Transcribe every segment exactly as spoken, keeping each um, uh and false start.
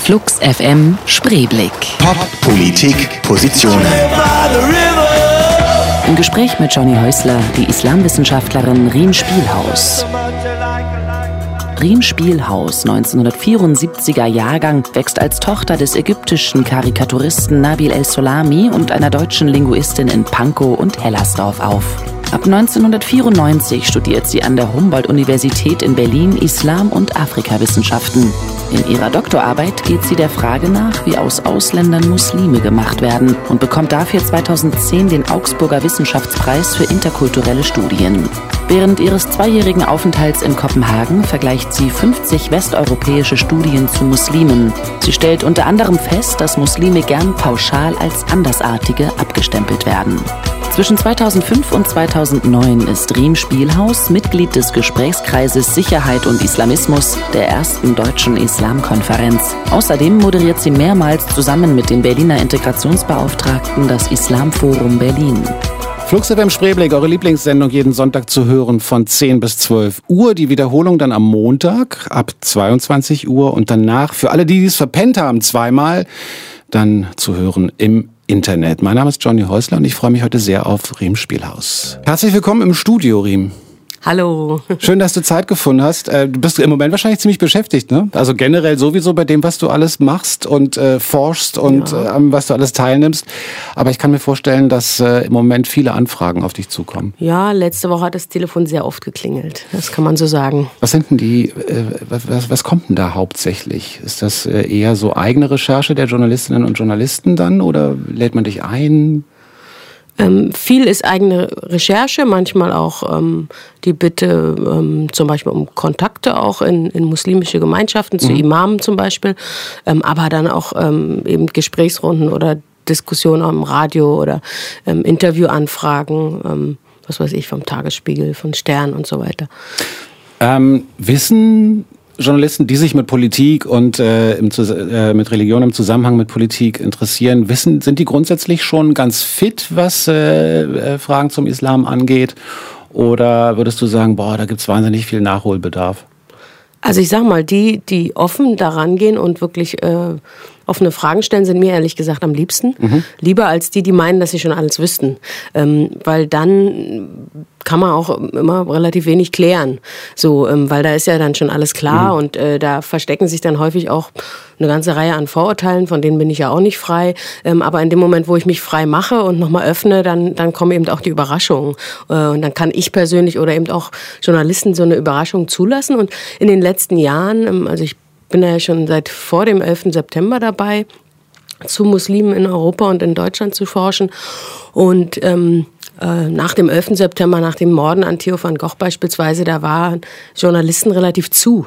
Flux F M Spreeblick. Pop, Politik, Positionen. Im Gespräch mit Johnny Häusler, die Islamwissenschaftlerin Riem Spielhaus. Riem Spielhaus, neunzehnhundertvierundsiebziger Jahrgang, wächst als Tochter des ägyptischen Karikaturisten Nabil El-Solami und einer deutschen Linguistin in Pankow und Hellersdorf auf. Ab neunzehnhundertvierundneunzig studiert sie an der Humboldt-Universität in Berlin Islam- und Afrikawissenschaften. In ihrer Doktorarbeit geht sie der Frage nach, wie aus Ausländern Muslime gemacht werden und bekommt dafür zweitausendzehn den Augsburger Wissenschaftspreis für interkulturelle Studien. Während ihres zweijährigen Aufenthalts in Kopenhagen vergleicht sie fünfzig westeuropäische Studien zu Muslimen. Sie stellt unter anderem fest, dass Muslime gern pauschal als Andersartige abgestempelt werden. Zwischen zweitausendfünf und zweitausendneun ist Riem Spielhaus Mitglied des Gesprächskreises Sicherheit und Islamismus der ersten deutschen Islamkonferenz. Außerdem moderiert sie mehrmals zusammen mit dem Berliner Integrationsbeauftragten das Islamforum Berlin. Flux F M Spreeblick, eure Lieblingssendung jeden Sonntag zu hören von zehn bis zwölf Uhr. Die Wiederholung dann am Montag ab zweiundzwanzig Uhr und danach, für alle, die es verpennt haben, zweimal, dann zu hören im Internet. Mein Name ist Johnny Häusler und ich freue mich heute sehr auf Riem Spielhaus. Herzlich willkommen im Studio, Riem. Hallo. Schön, dass du Zeit gefunden hast. Du bist im Moment wahrscheinlich ziemlich beschäftigt, ne? Also generell sowieso bei dem, was du alles machst und äh, forschst und ja. äh, was du alles teilnimmst. Aber ich kann mir vorstellen, dass äh, im Moment viele Anfragen auf dich zukommen. Ja, letzte Woche hat das Telefon sehr oft geklingelt. Das kann man so sagen. Was sind denn die, äh, was, was kommt denn da hauptsächlich? Ist das äh, eher so eigene Recherche der Journalistinnen und Journalisten dann oder lädt man dich ein? Ähm, viel ist eigene Recherche, manchmal auch ähm, die Bitte ähm, zum Beispiel um Kontakte auch in, in muslimische Gemeinschaften, zu mhm. Imamen zum Beispiel, ähm, aber dann auch ähm, eben Gesprächsrunden oder Diskussionen am Radio oder ähm, Interviewanfragen, ähm, was weiß ich, vom Tagesspiegel, von Stern und so weiter. Ähm, wissen Journalisten, die sich mit Politik und äh, im, äh, mit Religion im Zusammenhang mit Politik interessieren, wissen, sind die grundsätzlich schon ganz fit, was äh, äh, Fragen zum Islam angeht? Oder würdest du sagen, boah, da gibt's wahnsinnig viel Nachholbedarf? Also ich sag mal, die, die offen daran gehen und wirklich äh, offene Fragen stellen, sind mir ehrlich gesagt am liebsten. Mhm. Lieber als die, die meinen, dass sie schon alles wüssten. Ähm, weil dann kann man auch immer relativ wenig klären. So, ähm, weil da ist ja dann schon alles klar mhm. und äh, da verstecken sich dann häufig auch eine ganze Reihe an Vorurteilen, von denen bin ich ja auch nicht frei. Ähm, aber in dem Moment, wo ich mich frei mache und nochmal öffne, dann, dann kommen eben auch die Überraschungen. Äh, und dann kann ich persönlich oder eben auch Journalisten so eine Überraschung zulassen. Und in den letzten Jahren, ähm, also ich bin ja schon seit vor dem elften September dabei, zu Muslimen in Europa und in Deutschland zu forschen. Und ähm, äh, nach dem elften September, nach dem Morden an Theo van Gogh beispielsweise, da waren Journalisten relativ zu,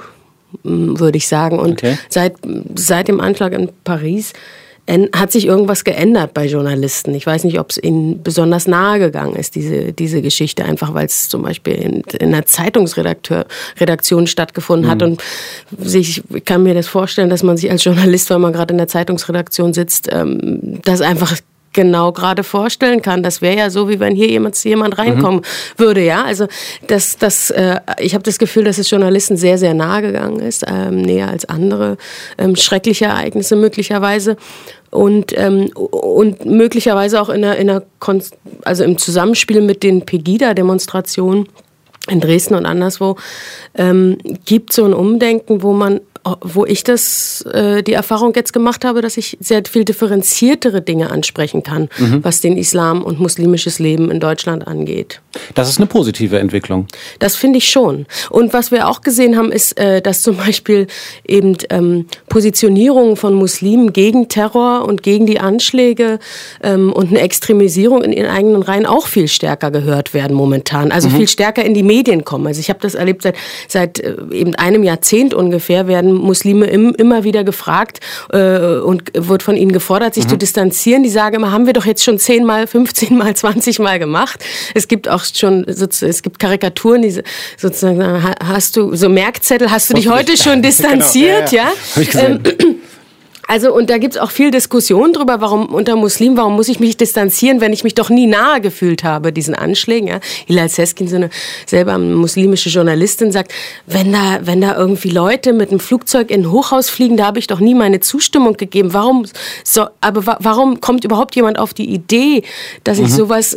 würde ich sagen. Und okay. seit, seit dem Anschlag in Paris hat sich irgendwas geändert bei Journalisten. Ich weiß nicht, ob es ihnen besonders nahe gegangen ist, diese, diese Geschichte, einfach weil es zum Beispiel in, in einer Zeitungsredaktion stattgefunden mhm. hat. Und sich, ich kann mir das vorstellen, dass man sich als Journalist, wenn man gerade in der Zeitungsredaktion sitzt, ähm, das einfach genau gerade vorstellen kann. Das wäre ja so, wie wenn hier jemand, jemand reinkommen mhm. würde. Ja, also das, das, äh, ich habe das Gefühl, dass es Journalisten sehr, sehr nahe gegangen ist, ähm, näher als andere ähm, schreckliche Ereignisse möglicherweise. Und, ähm, und möglicherweise auch in einer, in einer Kon- also im Zusammenspiel mit den Pegida-Demonstrationen in Dresden und anderswo ähm, gibt so ein Umdenken, wo man wo ich das, äh, die Erfahrung jetzt gemacht habe, dass ich sehr viel differenziertere Dinge ansprechen kann, mhm. was den Islam und muslimisches Leben in Deutschland angeht. Das ist eine positive Entwicklung. Das finde ich schon. Und was wir auch gesehen haben, ist, äh, dass zum Beispiel eben ähm, Positionierungen von Muslimen gegen Terror und gegen die Anschläge ähm, und eine Extremisierung in ihren eigenen Reihen auch viel stärker gehört werden momentan. Also mhm. viel stärker in die Medien kommen. Also ich habe das erlebt seit, seit äh, eben einem Jahrzehnt ungefähr, werden Muslime im, immer wieder gefragt äh, und wird von ihnen gefordert, sich mhm. zu distanzieren. Die sagen immer, haben wir doch jetzt schon zehnmal, fünfzehnmal, zwanzigmal gemacht. Es gibt auch schon, es gibt Karikaturen, die sozusagen, hast du, so Merkzettel, hast du dich heute schon distanziert, genau. ja? ja. ja. Hab ich gesehen. Ähm, Also und da gibt es auch viel Diskussion drüber, warum unter Muslimen, warum muss ich mich distanzieren, wenn ich mich doch nie nahe gefühlt habe, diesen Anschlägen. Ja? Hilal Seskin, so eine selber eine muslimische Journalistin, sagt, wenn da, wenn da irgendwie Leute mit einem Flugzeug in ein Hochhaus fliegen, da habe ich doch nie meine Zustimmung gegeben. Warum, so, aber wa- warum kommt überhaupt jemand auf die Idee, dass ich mhm. sowas,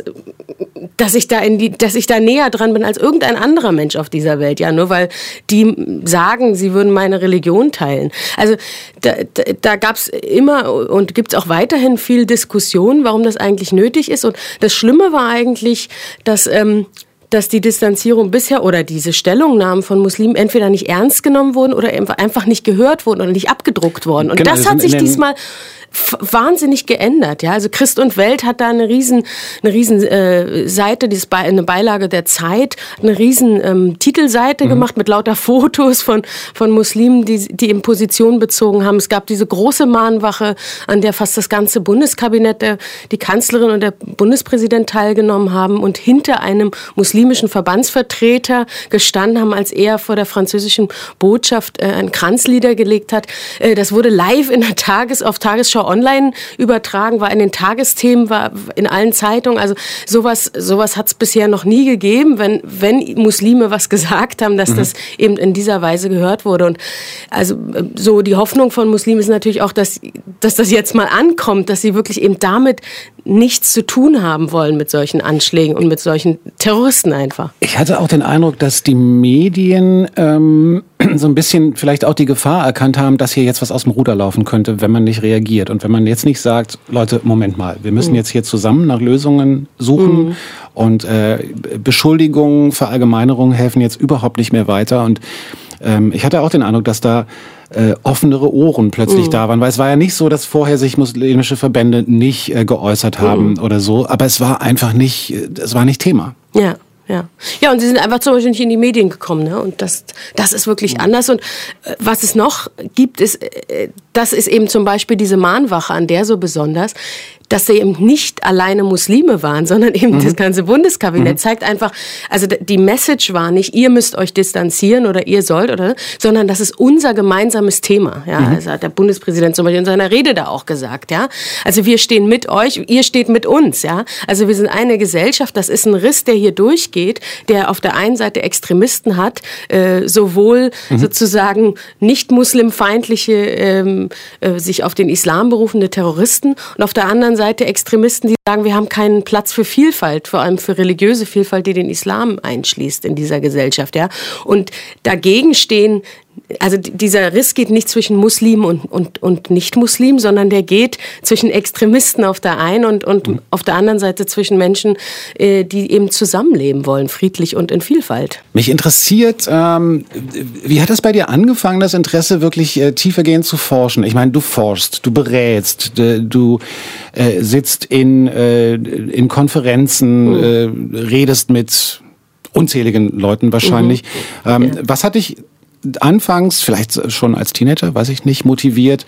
dass ich da in die, dass ich da näher dran bin als irgendein anderer Mensch auf dieser Welt, ja, nur weil die sagen, sie würden meine Religion teilen. Also da, da, da gab es immer und gibt es auch weiterhin viel Diskussion, warum das eigentlich nötig ist. Und das Schlimme war eigentlich, dass ähm, dass die Distanzierung bisher oder diese Stellungnahmen von Muslimen entweder nicht ernst genommen wurden oder einfach nicht gehört wurden oder nicht abgedruckt wurden. Und genau, das hat sich diesmal f- wahnsinnig geändert. Ja, also Christ und Welt hat da eine riesen, eine riesen äh, Seite, die ist bei, eine Beilage der Zeit, eine riesen ähm, Titelseite mhm. gemacht mit lauter Fotos von von Muslimen, die die in Position bezogen haben. Es gab diese große Mahnwache, an der fast das ganze Bundeskabinett, der, die Kanzlerin und der Bundespräsident teilgenommen haben und hinter einem muslimischen Verbandsvertreter gestanden haben, als er vor der französischen Botschaft äh, ein Kranz niedergelegt hat. Äh, das wurde live in der Tages auf Tagesschau Online übertragen, war in den Tagesthemen, war in allen Zeitungen. Also sowas, sowas hat es bisher noch nie gegeben, wenn, wenn Muslime was gesagt haben, dass mhm. das eben in dieser Weise gehört wurde. Und also so die Hoffnung von Muslimen ist natürlich auch, dass, dass das jetzt mal ankommt, dass sie wirklich eben damit nichts zu tun haben wollen mit solchen Anschlägen und mit solchen Terroristen einfach. Ich hatte auch den Eindruck, dass die Medien ähm, so ein bisschen vielleicht auch die Gefahr erkannt haben, dass hier jetzt was aus dem Ruder laufen könnte, wenn man nicht reagiert. Und wenn man jetzt nicht sagt, Leute, Moment mal, wir müssen mhm. jetzt hier zusammen nach Lösungen suchen mhm. und äh, Beschuldigungen, Verallgemeinerungen helfen jetzt überhaupt nicht mehr weiter. Und ähm, ich hatte auch den Eindruck, dass da Äh, offenere Ohren plötzlich mhm. da waren, weil es war ja nicht so, dass vorher sich muslimische Verbände nicht äh, geäußert haben mhm. oder so, aber es war einfach nicht, es war nicht Thema. Ja. Ja, ja, und sie sind einfach zum Beispiel nicht in die Medien gekommen, ne? Und das, das ist wirklich anders. Und äh, was es noch gibt, ist, äh, das ist eben zum Beispiel diese Mahnwache, an der so besonders, dass sie eben nicht alleine Muslime waren, sondern eben mhm. das ganze Bundeskabinett mhm. zeigt einfach, also die Message war nicht, ihr müsst euch distanzieren oder ihr sollt, oder, sondern das ist unser gemeinsames Thema. Ja, mhm. also hat der Bundespräsident zum Beispiel in seiner Rede da auch gesagt. Ja, also wir stehen mit euch, ihr steht mit uns. Ja, also wir sind eine Gesellschaft. Das ist ein Riss, der hier durchgeht, der auf der einen Seite Extremisten hat, äh, sowohl mhm. sozusagen nicht muslimfeindliche, ähm, äh, sich auf den Islam berufende Terroristen und auf der anderen Seite Extremisten, die sagen, wir haben keinen Platz für Vielfalt, vor allem für religiöse Vielfalt, die den Islam einschließt in dieser Gesellschaft. Ja? Und dagegen stehen, also dieser Riss geht nicht zwischen Muslimen und, und, und Nicht-Muslimen, sondern der geht zwischen Extremisten auf der einen und, und mhm. auf der anderen Seite zwischen Menschen, äh, die eben zusammenleben wollen, friedlich und in Vielfalt. Mich interessiert, ähm, wie hat das bei dir angefangen, das Interesse wirklich äh, tiefergehend zu forschen? Ich meine, du forschst, du berätst, du äh, sitzt in, äh, in Konferenzen, mhm. äh, redest mit unzähligen Leuten wahrscheinlich. Mhm. Ähm, ja. Was hat dich anfangs, vielleicht schon als Teenager, weiß ich nicht, motiviert,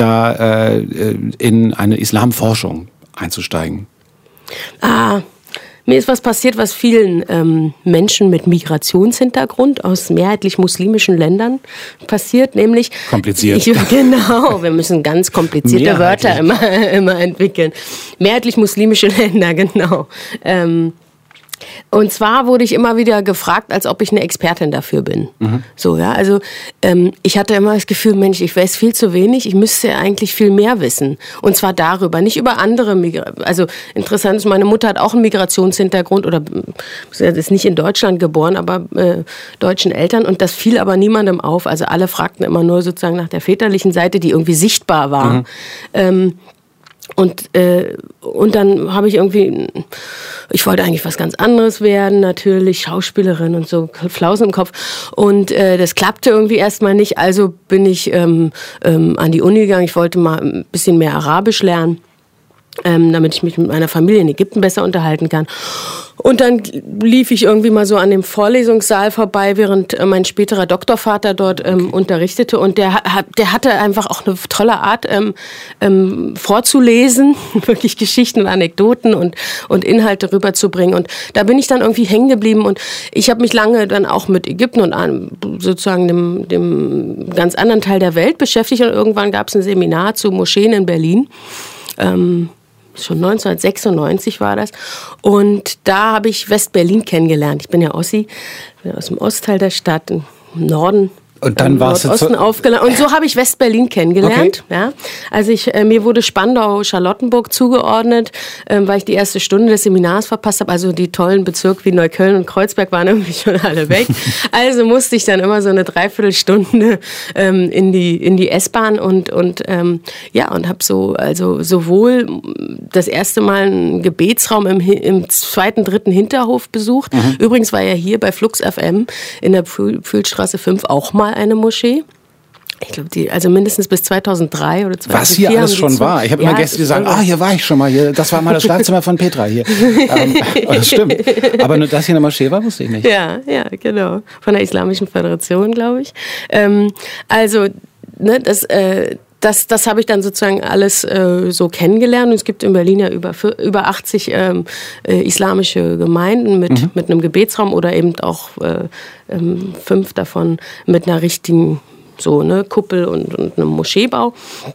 da äh, in eine Islamforschung einzusteigen? Ah, mir ist was passiert, was vielen ähm, Menschen mit Migrationshintergrund aus mehrheitlich muslimischen Ländern passiert, nämlich... Kompliziert. Ich, genau, wir müssen ganz komplizierte Wörter immer, immer entwickeln. Mehrheitlich muslimische Länder, genau. Ähm, Und zwar wurde ich immer wieder gefragt, als ob ich eine Expertin dafür bin. Mhm. So, ja, also ähm, ich hatte immer das Gefühl, Mensch, ich weiß viel zu wenig, ich müsste eigentlich viel mehr wissen. Und zwar darüber, nicht über andere Migra- Also interessant ist, meine Mutter hat auch einen Migrationshintergrund oder ist nicht in Deutschland geboren, aber äh, deutschen Eltern. Und das fiel aber niemandem auf. Also alle fragten immer nur sozusagen nach der väterlichen Seite, die irgendwie sichtbar war. Mhm. Ähm, Und, äh, und dann habe ich irgendwie, ich wollte eigentlich was ganz anderes werden, natürlich, Schauspielerin und so, Flausen im Kopf. Und äh, das klappte irgendwie erstmal nicht, also bin ich ähm, ähm, an die Uni gegangen. Ich wollte mal ein bisschen mehr Arabisch lernen. ähm, damit ich mich mit meiner Familie in Ägypten besser unterhalten kann. Und dann lief ich irgendwie mal so an dem Vorlesungssaal vorbei, während äh, mein späterer Doktorvater dort ähm, okay. unterrichtete. Und der, hat, der hatte einfach auch eine tolle Art, ähm, ähm, vorzulesen, wirklich Geschichten und Anekdoten und, und Inhalte rüberzubringen. Und da bin ich dann irgendwie hängen geblieben. Und ich habe mich lange dann auch mit Ägypten und an, sozusagen dem, dem ganz anderen Teil der Welt beschäftigt. Und irgendwann gab es ein Seminar zu Moscheen in Berlin. Ähm, Schon neunzehnhundertsechsundneunzig war das. Und da habe ich West-Berlin kennengelernt. Ich bin ja Ossi, bin aus dem Ostteil der Stadt, im Norden. Und dann warst du Nordosten aufgelandet. Und so habe ich West-Berlin kennengelernt. Okay. Ja. Also ich, äh, mir wurde Spandau-Charlottenburg zugeordnet, äh, weil ich die erste Stunde des Seminars verpasst habe. Also die tollen Bezirke wie Neukölln und Kreuzberg waren irgendwie schon alle weg. Also musste ich dann immer so eine Dreiviertelstunde ähm, in die in die S-Bahn und und ähm, ja und habe so also sowohl das erste Mal einen Gebetsraum im, im zweiten, dritten Hinterhof besucht. Mhm. Übrigens war ja hier bei Flux F M in der Pfühlstraße fünf auch mal eine Moschee. Ich glaube, die, also mindestens bis zweitausenddrei oder zweitausendvier. Was hier alles schon war. Ich habe ja, immer Gäste, die sagen, ah, hier war ich schon mal. Hier, das war mal das Schlafzimmer von Petra hier. ähm, das stimmt. Aber nur, dass hier eine Moschee war, wusste ich nicht. Ja, ja, genau. Von der Islamischen Föderation, glaube ich. Ähm, also, ne, das... Äh, Das, das habe ich dann sozusagen alles äh, so kennengelernt. Und es gibt in Berlin ja über, über achtzig ähm, äh, islamische Gemeinden mit, mhm. mit einem Gebetsraum oder eben auch äh, ähm, fünf davon mit einer richtigen so, ne, Kuppel und, und einem Moscheebau.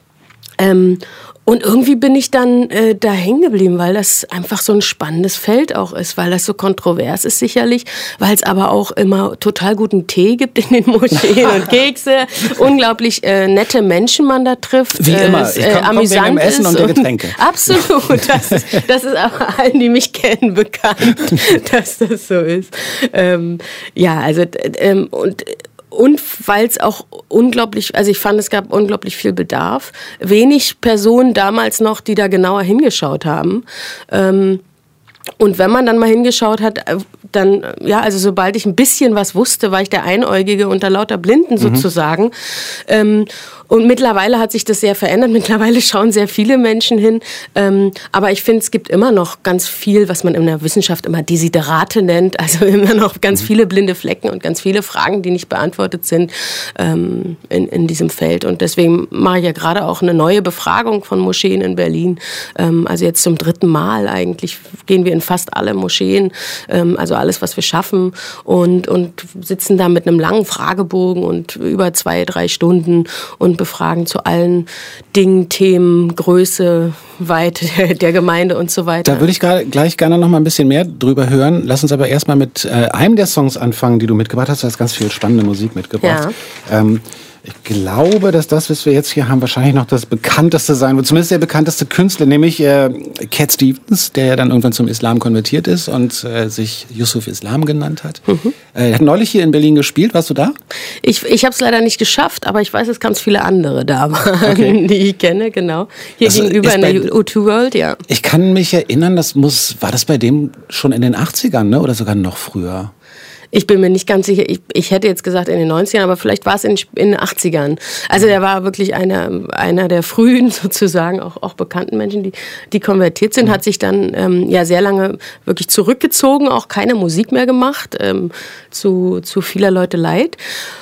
Ähm, Und irgendwie bin ich dann äh, da hängen geblieben, weil das einfach so ein spannendes Feld auch ist, weil das so kontrovers ist sicherlich, weil es aber auch immer total guten Tee gibt in den Moscheen und Kekse, unglaublich äh, nette Menschen man da trifft. Wie immer, ich komm, äh, amüsant komm wegen dem Essen und der Getränke. Und, absolut, das ist, das ist auch allen, die mich kennen, bekannt, dass das so ist. Ähm, ja, also ähm, und Und weil es auch unglaublich, also ich fand, es gab unglaublich viel Bedarf. Wenig Personen damals noch, die da genauer hingeschaut haben. Ähm, und wenn man dann mal hingeschaut hat, dann, ja, also sobald ich ein bisschen was wusste, war ich der Einäugige unter lauter Blinden sozusagen. Mhm. Ähm, und mittlerweile hat sich das sehr verändert. Mittlerweile schauen sehr viele Menschen hin. Ähm, aber ich finde, es gibt immer noch ganz viel, was man in der Wissenschaft immer Desiderate nennt. Also immer noch ganz mhm. viele blinde Flecken und ganz viele Fragen, die nicht beantwortet sind ähm, in, in diesem Feld. Und deswegen mache ich ja gerade auch eine neue Befragung von Moscheen in Berlin. Ähm, also jetzt zum dritten Mal eigentlich gehen wir in fast alle Moscheen, ähm, also alles, was wir schaffen, und, und sitzen da mit einem langen Fragebogen und über zwei, drei Stunden und befragen zu allen Dingen, Themen, Größe, Weite der, der Gemeinde und so weiter. Da würde ich gleich gerne noch mal ein bisschen mehr drüber hören. Lass uns aber erstmal mit äh, einem der Songs anfangen, die du mitgebracht hast. Du hast ganz viel spannende Musik mitgebracht. Ja. Ähm, Ich glaube, dass das, was wir jetzt hier haben, wahrscheinlich noch das bekannteste sein wird. Zumindest der bekannteste Künstler, nämlich äh, Cat Stevens, der ja dann irgendwann zum Islam konvertiert ist und äh, sich Yusuf Islam genannt hat. Mhm. Äh, er hat neulich hier in Berlin gespielt. Warst du da? Ich, ich habe es leider nicht geschafft, aber ich weiß, dass ganz viele andere da waren, okay. die ich kenne, genau. Hier das gegenüber in der U zwei World, ja. Ich kann mich erinnern, das muss, war das bei dem schon in den achtzigern, ne? Oder sogar noch früher? Ich bin mir nicht ganz sicher, ich, ich hätte jetzt gesagt in den neunzigern, aber vielleicht war es in, in den achtzigern. Also der war wirklich einer, einer der frühen sozusagen, auch, auch bekannten Menschen, die, die konvertiert sind, hat sich dann ähm, ja sehr lange wirklich zurückgezogen, auch keine Musik mehr gemacht, ähm, zu, zu vieler Leute leid.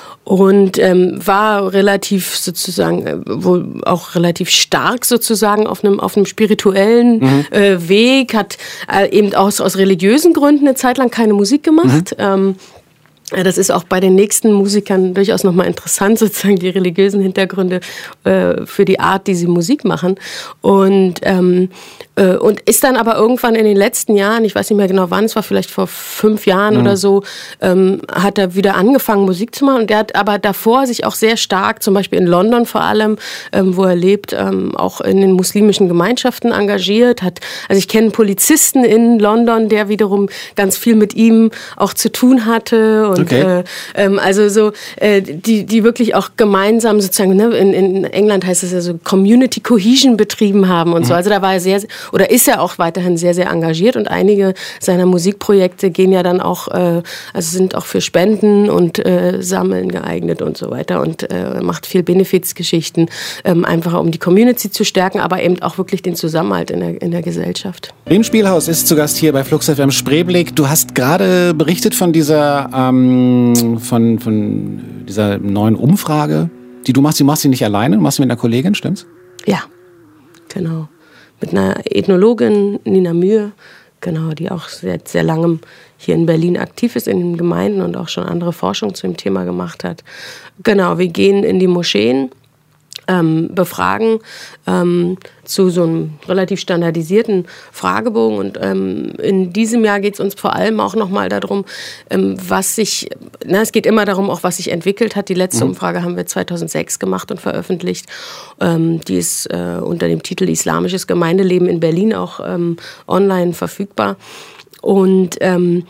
Und ähm, war relativ sozusagen, äh, wohl auch relativ stark sozusagen auf einem auf einem spirituellen mhm. äh, Weg, hat äh, eben aus, aus religiösen Gründen eine Zeit lang keine Musik gemacht. Mhm. Ähm, Das ist auch bei den nächsten Musikern durchaus nochmal interessant, sozusagen die religiösen Hintergründe äh, für die Art, die sie Musik machen. Und, ähm, äh, und ist dann aber irgendwann in den letzten Jahren, ich weiß nicht mehr genau wann, es war vielleicht vor fünf Jahren mhm. oder so, ähm, hat er wieder angefangen, Musik zu machen. Und der hat aber davor sich auch sehr stark, zum Beispiel in London vor allem, ähm, wo er lebt, ähm, auch in den muslimischen Gemeinschaften engagiert. Hat, also ich kenne einen Polizisten in London, der wiederum ganz viel mit ihm auch zu tun hatte. Und Und okay. äh, ähm, also so, äh, die, die wirklich auch gemeinsam sozusagen, ne, in, in England heißt es ja so Community Cohesion betrieben haben und mhm. so. Also da war er sehr, oder ist er auch weiterhin sehr, sehr engagiert und einige seiner Musikprojekte gehen ja dann auch, äh, also sind auch für Spenden und äh, Sammeln geeignet und so weiter und äh, macht viel Benefizgeschichten, ähm, einfach um die Community zu stärken, aber eben auch wirklich den Zusammenhalt in der, in der Gesellschaft. Riem Spielhaus ist zu Gast hier bei Flux F M Spreeblick. Du hast gerade berichtet von dieser, ähm, von, von dieser neuen Umfrage, die du machst. Du machst sie nicht alleine, du machst sie mit einer Kollegin, stimmt's? Ja, genau. Mit einer Ethnologin, Nina Mühe, genau, die auch seit sehr langem hier in Berlin aktiv ist in den Gemeinden und auch schon andere Forschung zu dem Thema gemacht hat. Genau, wir gehen in die Moscheen, ähm, befragen ähm, zu so einem relativ standardisierten Fragebogen. Und ähm, in diesem Jahr geht es uns vor allem auch nochmal darum, ähm, was sich, na, es geht immer darum, auch was sich entwickelt hat. Die letzte mhm. Umfrage haben wir zweitausendsechs gemacht und veröffentlicht. Ähm, die ist äh, unter dem Titel Islamisches Gemeindeleben in Berlin auch ähm, online verfügbar. Und ähm,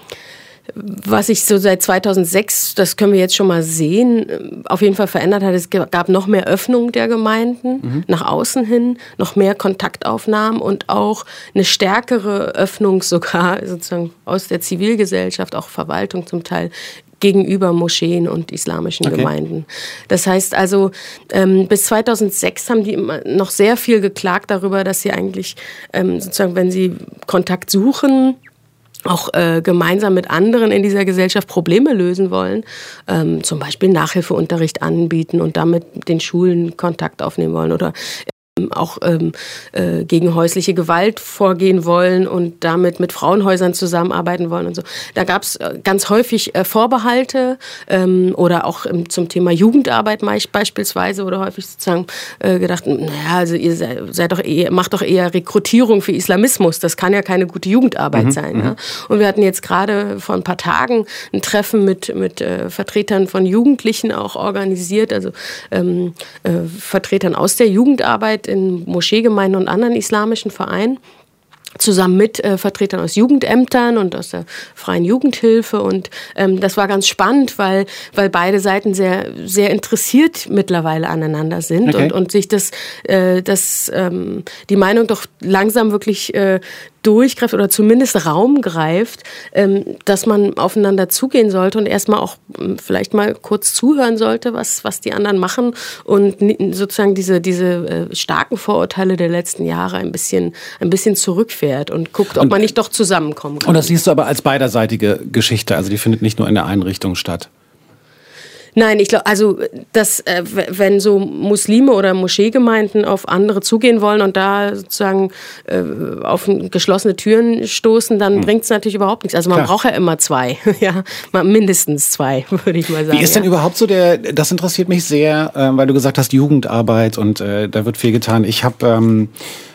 was sich so seit zweitausendsechs, das können wir jetzt schon mal sehen, auf jeden Fall verändert hat, es gab noch mehr Öffnung der Gemeinden mhm. nach außen hin, noch mehr Kontaktaufnahmen und auch eine stärkere Öffnung sogar sozusagen aus der Zivilgesellschaft, auch Verwaltung zum Teil, gegenüber Moscheen und islamischen okay. Gemeinden. Das heißt also, ähm, bis zweitausendsechs haben die immer noch sehr viel geklagt darüber, dass sie eigentlich ähm, sozusagen, wenn sie Kontakt suchen, auch äh, gemeinsam mit anderen in dieser Gesellschaft Probleme lösen wollen, ähm, zum Beispiel Nachhilfeunterricht anbieten und damit den Schulen Kontakt aufnehmen wollen oder ähm, auch ähm, äh, gegen häusliche Gewalt vorgehen wollen und damit mit Frauenhäusern zusammenarbeiten wollen und so. Da gab es äh, ganz häufig äh, Vorbehalte ähm, oder auch ähm, zum Thema Jugendarbeit beispielsweise oder häufig sozusagen äh, gedacht, naja, also ihr seid, seid doch eher, macht doch eher Rekrutierung für Islamismus, das kann ja keine gute Jugendarbeit mhm, sein. Ja? Und wir hatten jetzt gerade vor ein paar Tagen ein Treffen mit, mit äh, Vertretern von Jugendlichen auch organisiert, also ähm, äh, Vertretern aus der Jugendarbeit in Moscheegemeinden und anderen islamischen Vereinen, zusammen mit äh, Vertretern aus Jugendämtern und aus der Freien Jugendhilfe. Und ähm, das war ganz spannend, weil, weil beide Seiten sehr, sehr interessiert mittlerweile aneinander sind okay. und, und sich das, äh, das, ähm, die Meinung doch langsam wirklich äh, durchgreift oder zumindest Raum greift, ähm, dass man aufeinander zugehen sollte und erstmal auch ähm, vielleicht mal kurz zuhören sollte, was, was die anderen machen und sozusagen diese, diese äh, starken Vorurteile der letzten Jahre ein bisschen, ein bisschen zurückfährt und guckt, ob und, man nicht doch zusammenkommen kann. Und das siehst du aber als beiderseitige Geschichte, also die findet nicht nur in der einen Richtung statt. Nein, ich glaube, also dass, äh, wenn so Muslime oder Moscheegemeinden auf andere zugehen wollen und da sozusagen äh, auf geschlossene Türen stoßen, dann hm. bringt es natürlich überhaupt nichts. Also man Klar. braucht ja immer zwei, ja, mindestens zwei, würde ich mal sagen. Wie ist denn ja. überhaupt so der, das interessiert mich sehr, äh, weil du gesagt hast, Jugendarbeit und äh, da wird viel getan. Ich habe... Ähm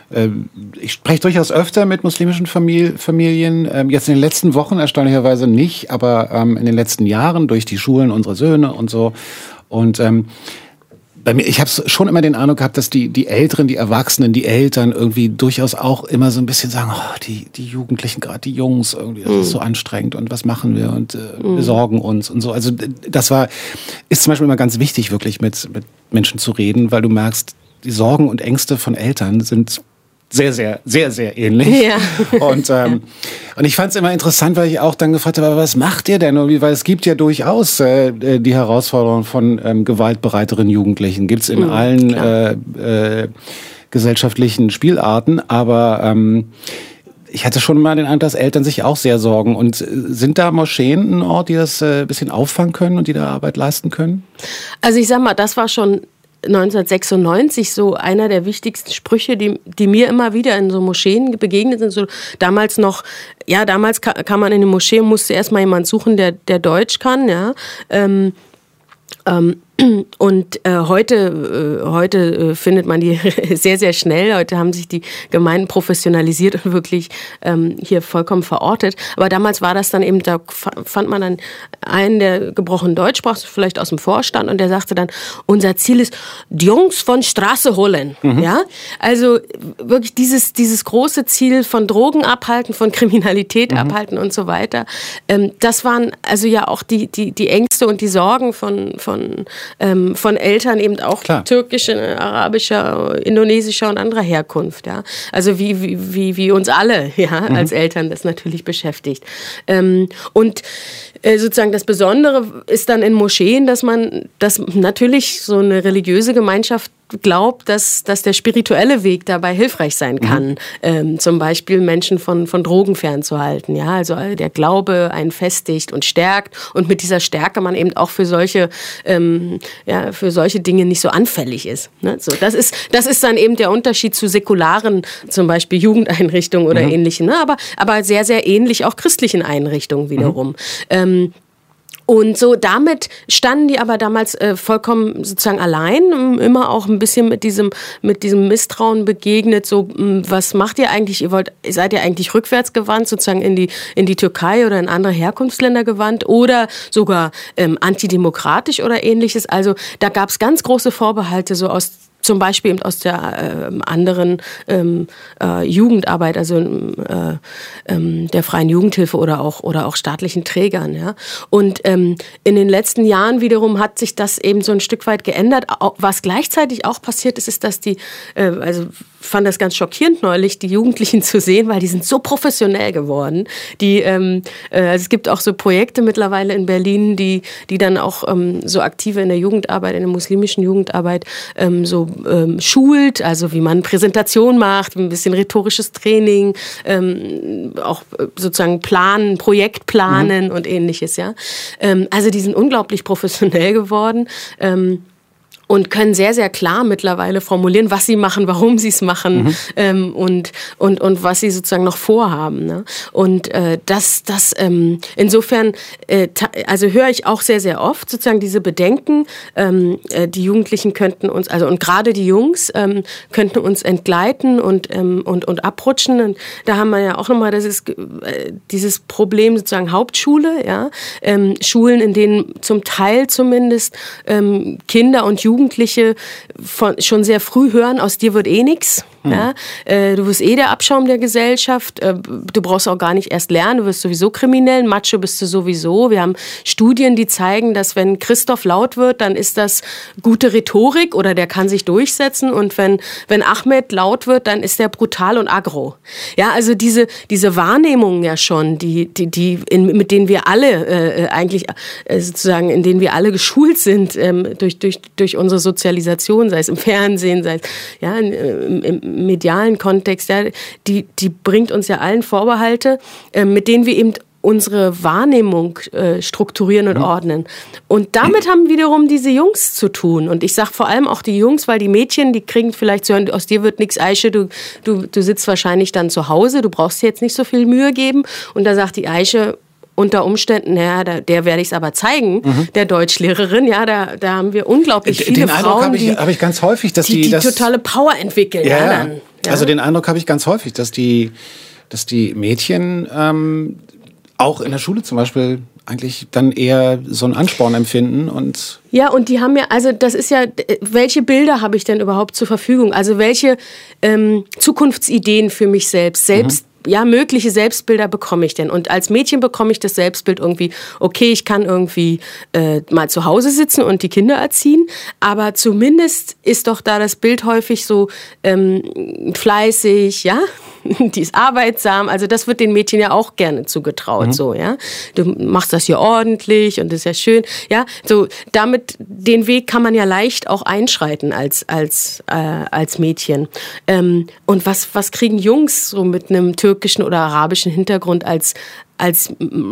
Ich spreche durchaus öfter mit muslimischen Familien, jetzt in den letzten Wochen erstaunlicherweise nicht, aber in den letzten Jahren durch die Schulen unserer Söhne und so. Und ähm, bei mir, ich habe schon immer den Eindruck gehabt, dass die, die Älteren, die Erwachsenen, die Eltern irgendwie durchaus auch immer so ein bisschen sagen, oh, die, die Jugendlichen, gerade die Jungs, irgendwie, das mm. ist so anstrengend und was machen wir und äh, mm. wir sorgen uns und so. Also das war, ist zum Beispiel immer ganz wichtig, wirklich mit, mit Menschen zu reden, weil du merkst, die Sorgen und Ängste von Eltern sind sehr, sehr, sehr, sehr ähnlich. Ja. Und, ähm, und ich fand es immer interessant, weil ich auch dann gefragt habe, was macht ihr denn? Weil es gibt ja durchaus äh, die Herausforderung von ähm, gewaltbereiteren Jugendlichen. Gibt es in mhm, allen äh, äh, gesellschaftlichen Spielarten. Aber ähm, ich hatte schon mal den Eindruck, dass Eltern sich auch sehr sorgen. Und äh, sind da Moscheen ein Ort, die das äh, ein bisschen auffangen können und die da Arbeit leisten können? Also ich sag mal, das war schon neunzehnhundertsechsundneunzig so einer der wichtigsten Sprüche, die, die mir immer wieder in so Moscheen begegnet sind. So damals noch, ja, damals kam, kam man in die Moschee und musste erstmal jemanden suchen, der, der Deutsch kann, ja. Ähm, ähm, Und äh, heute, äh, heute äh, findet man die sehr, sehr schnell. Heute haben sich die Gemeinden professionalisiert und wirklich ähm, hier vollkommen verortet. Aber damals war das dann eben, da fand man dann einen, der gebrochen Deutsch sprach, vielleicht aus dem Vorstand, und der sagte dann, unser Ziel ist, die Jungs von Straße holen. Mhm. Ja? Also wirklich dieses, dieses große Ziel von Drogen abhalten, von Kriminalität mhm. abhalten und so weiter. Ähm, das waren also ja auch die, die, die Ängste und die Sorgen von, von Ähm, von Eltern eben auch Klar. türkischer, arabischer, indonesischer und anderer Herkunft. Ja? Also wie, wie, wie uns alle ja, mhm. als Eltern das natürlich beschäftigt. Ähm, und äh, sozusagen das Besondere ist dann in Moscheen, dass man, dass natürlich so eine religiöse Gemeinschaft glaubt, dass, dass der spirituelle Weg dabei hilfreich sein kann. Mhm. Ähm, zum Beispiel Menschen von, von Drogen fernzuhalten. Ja? Also der Glaube einen festigt und stärkt und mit dieser Stärke man eben auch für solche, ähm, ja, für solche Dinge nicht so anfällig ist. Ne? So, das ist, das ist dann eben der Unterschied zu säkularen, zum Beispiel Jugendeinrichtungen oder mhm. ähnlichen, ne? aber, aber sehr, sehr ähnlich auch christlichen Einrichtungen wiederum. Mhm. Ähm, Und so damit standen die aber damals äh, vollkommen sozusagen allein, immer auch ein bisschen mit diesem mit diesem Misstrauen begegnet. So, mh, was macht ihr eigentlich? Ihr wollt, seid ihr eigentlich rückwärts gewandt, sozusagen in die in die Türkei oder in andere Herkunftsländer gewandt oder sogar ähm, antidemokratisch oder ähnliches? Also da gab es ganz große Vorbehalte so aus zum Beispiel eben aus der äh, anderen ähm, äh, Jugendarbeit, also äh, ähm, der freien Jugendhilfe oder auch oder auch staatlichen Trägern. Ja? Und ähm, in den letzten Jahren wiederum hat sich das eben so ein Stück weit geändert. Was gleichzeitig auch passiert ist, ist, dass die, äh, also fand das ganz schockierend neulich, die Jugendlichen zu sehen, weil die sind so professionell geworden. Die, ähm, äh, also es gibt auch so Projekte mittlerweile in Berlin, die, die dann auch ähm, so Aktive in der Jugendarbeit, in der muslimischen Jugendarbeit ähm, so ähm, schult, also wie man Präsentation macht, ein bisschen rhetorisches Training, ähm, auch sozusagen planen, Projekt planen mhm. und ähnliches. Ja, ähm, also die sind unglaublich professionell geworden. Ähm, Und können sehr, sehr klar mittlerweile formulieren, was sie machen, warum sie es machen mhm. ähm, und, und, und was sie sozusagen noch vorhaben. Ne? Und äh, das, das ähm, insofern, äh, ta- also höre ich auch sehr, sehr oft sozusagen diese Bedenken, ähm, äh, die Jugendlichen könnten uns, also und gerade die Jungs ähm, könnten uns entgleiten und, ähm, und, und abrutschen. Und da haben wir ja auch nochmal das ist, äh, dieses Problem sozusagen Hauptschule, ja? ähm, Schulen, in denen zum Teil zumindest ähm, Kinder und Jugendliche Jugendliche von, schon sehr früh hören, aus dir wird eh nix. Mhm. Ja? Äh, du wirst eh der Abschaum der Gesellschaft. Äh, du brauchst auch gar nicht erst lernen. Du wirst sowieso kriminell. Macho bist du sowieso. Wir haben Studien, die zeigen, dass wenn Christoph laut wird, dann ist das gute Rhetorik oder der kann sich durchsetzen. Und wenn, wenn Ahmed laut wird, dann ist der brutal und aggro. Ja, also diese, diese Wahrnehmungen ja schon, die, die, die in, mit denen wir alle äh, eigentlich äh, sozusagen, in denen wir alle geschult sind ähm, durch, durch, durch unsere Sozialisation, sei es im Fernsehen, sei es ja, im, im medialen Kontext, ja, die, die bringt uns ja allen Vorbehalte, äh, mit denen wir eben unsere Wahrnehmung äh, strukturieren und mhm. ordnen. Und damit haben wiederum diese Jungs zu tun. Und ich sage vor allem auch die Jungs, weil die Mädchen, die kriegen vielleicht zu hören, aus dir wird nichts, Aische, du, du, du sitzt wahrscheinlich dann zu Hause, du brauchst dir jetzt nicht so viel Mühe geben. Und da sagt die Aische, unter Umständen, ja, da, der werde ich es aber zeigen, mhm. der Deutschlehrerin, ja, da, da haben wir unglaublich den viele den Eindruck Frauen, habe ich, die, hab ich ganz häufig, dass die, die, die das, totale Power entwickeln. Ja, ja, dann, ja. Also den Eindruck habe ich ganz häufig, dass die, dass die Mädchen ähm, auch in der Schule zum Beispiel eigentlich dann eher so einen Ansporn empfinden und ja, und die haben ja, also das ist ja, welche Bilder habe ich denn überhaupt zur Verfügung? Also welche ähm, Zukunftsideen für mich selbst, selbst mhm. ja, mögliche Selbstbilder bekomme ich denn? Und als Mädchen bekomme ich das Selbstbild irgendwie, okay, ich kann irgendwie äh, mal zu Hause sitzen und die Kinder erziehen, aber zumindest ist doch da das Bild häufig so ähm, fleißig, ja, die ist arbeitsam, also das wird den Mädchen ja auch gerne zugetraut, mhm. so, ja. Du machst das hier ordentlich und das ist ja schön, ja, so, damit, den Weg kann man ja leicht auch einschreiten als, als, äh, als Mädchen. Ähm, und was, was kriegen Jungs so mit einem türkischen oder arabischen Hintergrund als als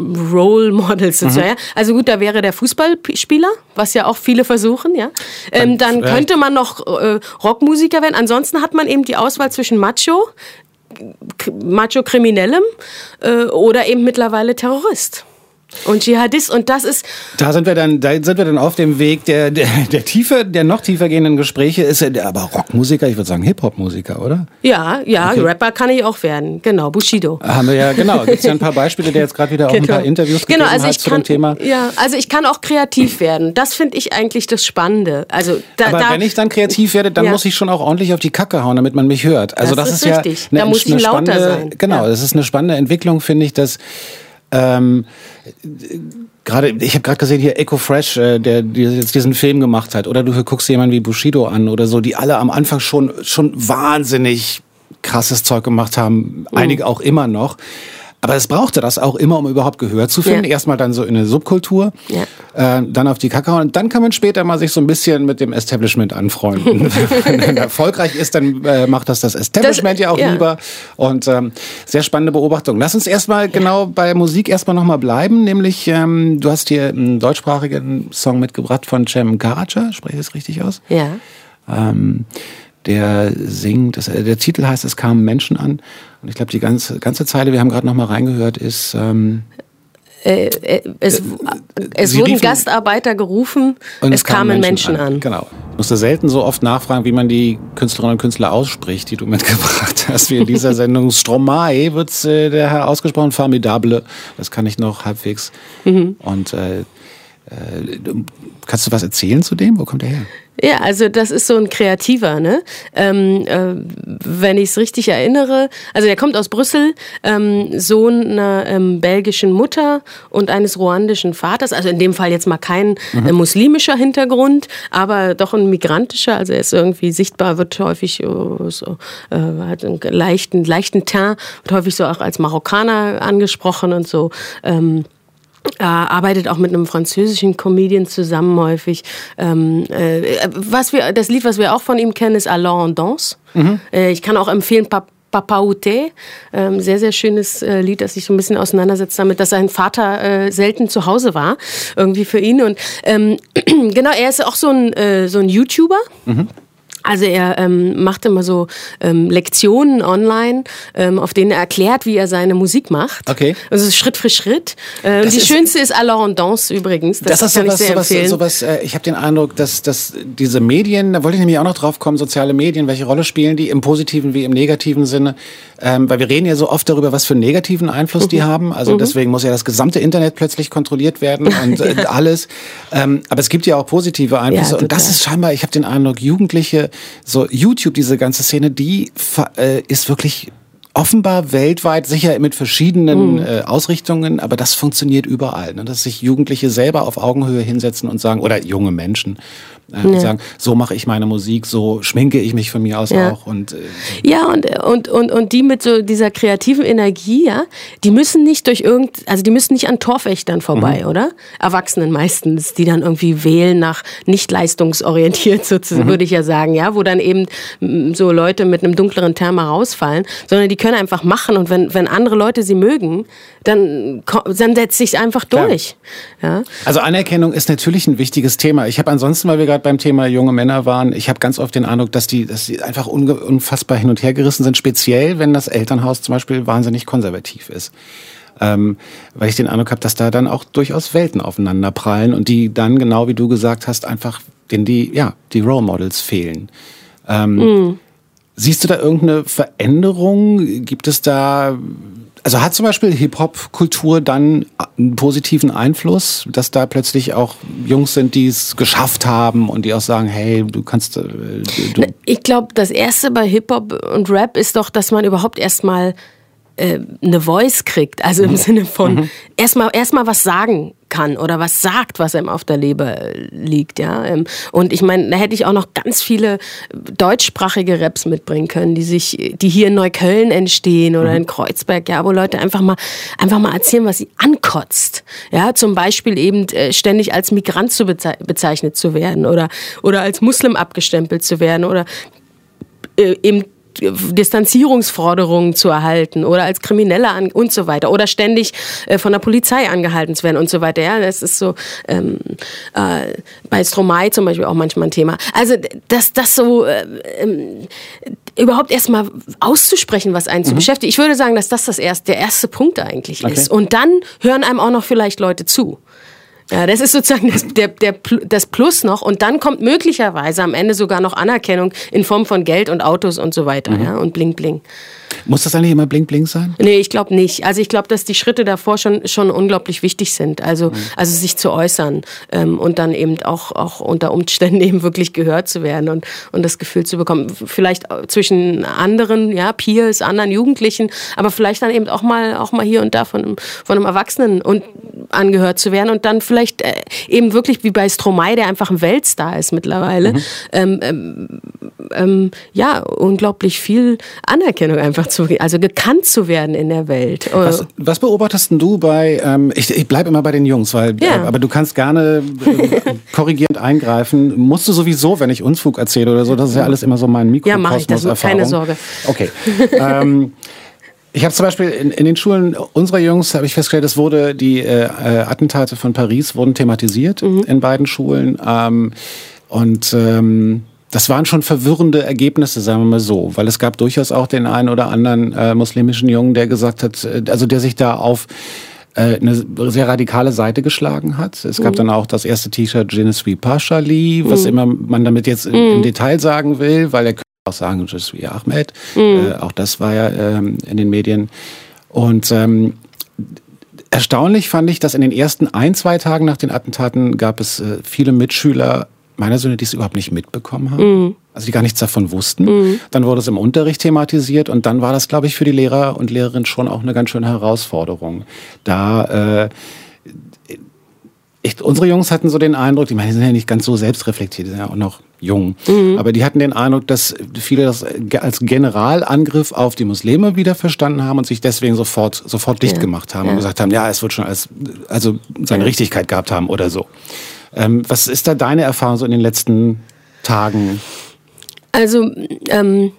Role Models sozusagen. Mhm. Also gut, da wäre der Fußballspieler, was ja auch viele versuchen, ja. Ähm, dann ja. könnte man noch äh, Rockmusiker werden. Ansonsten hat man eben die Auswahl zwischen Macho, Macho-Kriminellem äh, oder eben mittlerweile Terrorist. Und Dschihadist, und das ist... Da sind wir dann, da sind wir dann auf dem Weg der, der, der tiefe, der noch tiefer gehenden Gespräche. Ist er aber Rockmusiker, ich würde sagen Hip-Hop-Musiker, oder? Ja, ja, okay. Rapper kann ich auch werden, genau, Bushido. Haben wir ja, genau, gibt es ja ein paar Beispiele, der jetzt gerade wieder auch genau. ein paar Interviews gegeben genau, also hat ich zu kann, dem Thema. Ja, also ich kann auch kreativ werden, das finde ich eigentlich das Spannende. Also da, aber da, wenn ich dann kreativ werde, dann ja. muss ich schon auch ordentlich auf die Kacke hauen, damit man mich hört. Also das, das ist, ist richtig. Ja eine, da muss ich lauter spannende, sein. Genau, ja. das ist eine spannende Entwicklung, finde ich, dass ähm, gerade, ich habe gerade gesehen hier Echo Fresh, äh, der, der jetzt diesen Film gemacht hat, oder du guckst jemanden wie Bushido an oder so, die alle am Anfang schon schon wahnsinnig krasses Zeug gemacht haben, mhm. einige auch immer noch. Aber es brauchte das auch immer, um überhaupt Gehör zu finden. Ja. Erstmal dann so in eine Subkultur, ja. äh, dann auf die Kacke hauen. Und dann kann man später mal sich so ein bisschen mit dem Establishment anfreunden. Wenn man erfolgreich ist, dann äh, macht das das Establishment das, ja auch ja. lieber. Und ähm, sehr spannende Beobachtung. Lass uns erstmal ja. genau bei Musik erstmal nochmal bleiben. Nämlich, ähm, du hast hier einen deutschsprachigen Song mitgebracht von Cem Karaca. Spreche ich das richtig aus? Ja. Ähm, der singt, das, der Titel heißt "Es kamen Menschen an", und ich glaube die ganze ganze Zeile, wir haben gerade noch mal reingehört, ist ähm, äh, äh, es, äh, es wurden riefen, Gastarbeiter gerufen, es, es kamen Menschen, Menschen an. an. Genau. Ich musste selten so oft nachfragen, wie man die Künstlerinnen und Künstler ausspricht, die du mitgebracht hast, wie in dieser Sendung. Stromae wird äh, der Herr ausgesprochen, Formidable, das kann ich noch halbwegs. Mhm. Und äh, äh, kannst du was erzählen zu dem? Wo kommt der her? Ja, also das ist so ein Kreativer, ne? Ähm, äh, wenn ich es richtig erinnere, also der kommt aus Brüssel, ähm, Sohn einer ähm, belgischen Mutter und eines ruandischen Vaters, also in dem Fall jetzt mal kein mhm. äh, muslimischer Hintergrund, aber doch ein migrantischer, also er ist irgendwie sichtbar, wird häufig uh, so, äh, hat einen leichten, leichten Teint, wird häufig so auch als Marokkaner angesprochen und so. Ähm, Äh, arbeitet auch mit einem französischen Comedian zusammen häufig. Ähm, äh, was wir, das Lied, was wir auch von ihm kennen, ist Alors on danse. Mhm. Äh, ich kann auch empfehlen Pap Papa Outé, ähm, sehr, sehr schönes äh, Lied, das sich so ein bisschen auseinandersetzt damit, dass sein Vater äh, selten zu Hause war, irgendwie für ihn. Und ähm, genau, er ist auch so ein, äh, so ein YouTuber. Mhm. Also er ähm, macht immer so ähm, Lektionen online, ähm, auf denen er erklärt, wie er seine Musik macht. Okay. Also Schritt für Schritt. Äh, die ist, schönste ist Alors on danse übrigens. Das, das ist kann sowas, ich sehr sowas, empfehlen. sowas, äh, ich habe den Eindruck, dass, dass diese Medien, da wollte ich nämlich auch noch drauf kommen, soziale Medien, welche Rolle spielen die im positiven wie im negativen Sinne? Ähm, weil wir reden ja so oft darüber, was für einen negativen Einfluss mhm. die haben. Also mhm. deswegen muss ja das gesamte Internet plötzlich kontrolliert werden und äh, ja. alles. Ähm, aber es gibt ja auch positive Einflüsse. Ja, und das ist scheinbar, ich habe den Eindruck, Jugendliche, so YouTube, diese ganze Szene, die äh, ist wirklich offenbar weltweit, sicher mit verschiedenen mhm. äh, Ausrichtungen, aber das funktioniert überall. Ne? Dass sich Jugendliche selber auf Augenhöhe hinsetzen und sagen, oder junge Menschen, äh, ja. sagen, so mache ich meine Musik, so schminke ich mich von mir aus ja. auch. Und, äh, ja, und, und, und, und die mit so dieser kreativen Energie, ja, die müssen nicht durch irgend, also die müssen nicht an Torwächtern vorbei, mhm. oder? Erwachsenen meistens, die dann irgendwie wählen nach nicht leistungsorientiert, sozusagen, mhm. würde ich ja sagen, ja, wo dann eben so Leute mit einem dunkleren Term rausfallen, sondern die können einfach machen, und wenn, wenn andere Leute sie mögen, dann, dann setzt sich einfach durch. Ja. Also Anerkennung ist natürlich ein wichtiges Thema. Ich habe ansonsten, weil wir gerade beim Thema junge Männer waren, ich habe ganz oft den Eindruck, dass die, dass die einfach unfassbar hin und her gerissen sind, speziell wenn das Elternhaus zum Beispiel wahnsinnig konservativ ist. Ähm, weil ich den Eindruck habe, dass da dann auch durchaus Welten aufeinander prallen und die dann, genau wie du gesagt hast, einfach denen die, ja, die Role Models fehlen. Ähm, mm. Siehst du da irgendeine Veränderung? Gibt es da, also hat zum Beispiel Hip-Hop-Kultur dann einen positiven Einfluss, dass da plötzlich auch Jungs sind, die es geschafft haben und die auch sagen, hey, du kannst... Du ich glaube, das Erste bei Hip-Hop und Rap ist doch, dass man überhaupt erstmal äh, eine Voice kriegt. Also im mhm. Sinne von mhm. erstmal erstmal was sagen kann oder was sagt, was einem auf der Leber liegt, ja. Und ich meine, da hätte ich auch noch ganz viele deutschsprachige Raps mitbringen können, die sich, die hier in Neukölln entstehen oder mhm. in Kreuzberg, ja, wo Leute einfach mal, einfach mal erzählen, was sie ankotzt, ja. Zum Beispiel eben ständig als Migrant zu beze- bezeichnet zu werden oder, oder als Muslim abgestempelt zu werden oder äh, eben Distanzierungsforderungen zu erhalten oder als Kriminelle an und so weiter oder ständig äh, von der Polizei angehalten zu werden und so weiter. Ja, das ist so ähm, äh, bei Stromae zum Beispiel auch manchmal ein Thema. Also dass das so, äh, überhaupt erstmal auszusprechen, was einen mhm. zu beschäftigt. Ich würde sagen, dass das, das erste, der erste Punkt eigentlich okay. ist. Und dann hören einem auch noch vielleicht Leute zu. Ja, das ist sozusagen das, der, der, das Plus noch. Und dann kommt möglicherweise am Ende sogar noch Anerkennung in Form von Geld und Autos und so weiter. Mhm. Ja, und Bling Bling. Muss das eigentlich immer Bling Bling sein? Nee, ich glaube nicht. Also ich glaube, dass die Schritte davor schon, schon unglaublich wichtig sind. Also, mhm. also sich zu äußern ähm, und dann eben auch, auch unter Umständen eben wirklich gehört zu werden und, und das Gefühl zu bekommen. Vielleicht zwischen anderen, ja, Peers, anderen Jugendlichen, aber vielleicht dann eben auch mal, auch mal hier und da von einem, von einem Erwachsenen und angehört zu werden und dann vielleicht äh, eben wirklich wie bei Stromae, der einfach ein Weltstar ist mittlerweile, mhm. ähm, ähm, ähm, ja, unglaublich viel Anerkennung einfach zu, also gekannt zu werden in der Welt. Was, was beobachtest du bei, ähm, ich, ich bleibe immer bei den Jungs, weil, ja. äh, aber du kannst gerne äh, korrigierend eingreifen. Musst du sowieso, wenn ich Unfug erzähle oder so, das ist ja alles immer so mein Mikrokosmos. Ja, mache ich das, keine Sorge. Okay. ähm, Ich habe zum Beispiel in, in den Schulen unserer Jungs, habe ich festgestellt, es wurde die äh, Attentate von Paris wurden thematisiert mhm. in beiden Schulen. Ähm, und ähm, das waren schon verwirrende Ergebnisse, sagen wir mal so. Weil es gab durchaus auch den einen oder anderen äh, muslimischen Jungen, der gesagt hat, also der sich da auf äh, eine sehr radikale Seite geschlagen hat. Es gab mhm. dann auch das erste T-Shirt Je ne suis pas Charlie, was mhm. immer man damit jetzt im, im Detail sagen will, weil er auch sagen, Je suis Ahmed. Mhm. Äh, auch das war ja ähm, in den Medien. Und ähm, erstaunlich fand ich, dass in den ersten ein, zwei Tagen nach den Attentaten gab es äh, viele Mitschüler meiner Söhne, die es überhaupt nicht mitbekommen haben. Mhm. Also die gar nichts davon wussten. Mhm. Dann wurde es im Unterricht thematisiert und dann war das, glaube ich, für die Lehrer und Lehrerinnen schon auch eine ganz schöne Herausforderung. Da äh, Ich, unsere Jungs hatten so den Eindruck, ich meine, die sind ja nicht ganz so selbstreflektiert, die sind ja auch noch jung, mhm. aber die hatten den Eindruck, dass viele das als Generalangriff auf die Muslime wieder verstanden haben und sich deswegen sofort sofort dicht ja. gemacht haben ja. und gesagt haben, ja, es wird schon als, also seine ja. Richtigkeit gehabt haben oder so. Ähm, was ist da deine Erfahrung so in den letzten Tagen? Also, ähm,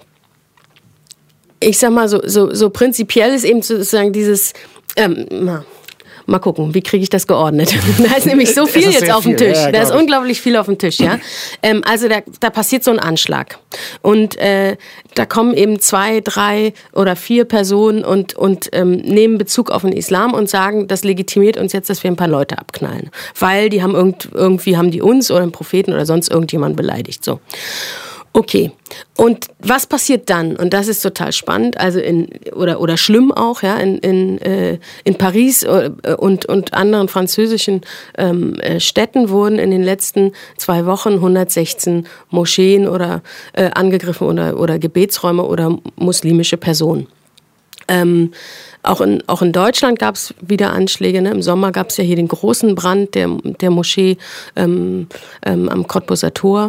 ich sag mal, so, so, so prinzipiell ist eben sozusagen dieses, ähm, mal gucken, wie kriege ich das geordnet? Da ist nämlich so viel jetzt auf dem Tisch. Ja, da ist unglaublich viel auf dem Tisch, ja. ähm, also da, da passiert so ein Anschlag. Und äh, da kommen eben zwei, drei oder vier Personen und, und ähm, nehmen Bezug auf den Islam und sagen, das legitimiert uns jetzt, dass wir ein paar Leute abknallen. Weil die haben irgend, irgendwie haben die uns oder einen Propheten oder sonst irgendjemand beleidigt. So. Okay. Und was passiert dann? Und das ist total spannend, also in oder oder schlimm auch, ja, in in äh, in Paris und und anderen französischen ähm, Städten wurden in den letzten zwei Wochen hundertsechzehn Moscheen oder äh, angegriffen oder oder Gebetsräume oder muslimische Personen. Ähm, auch in auch in Deutschland gab es wieder Anschläge. Ne? Im Sommer gab es ja hier den großen Brand der der Moschee ähm, ähm, am Cottbuser Tor.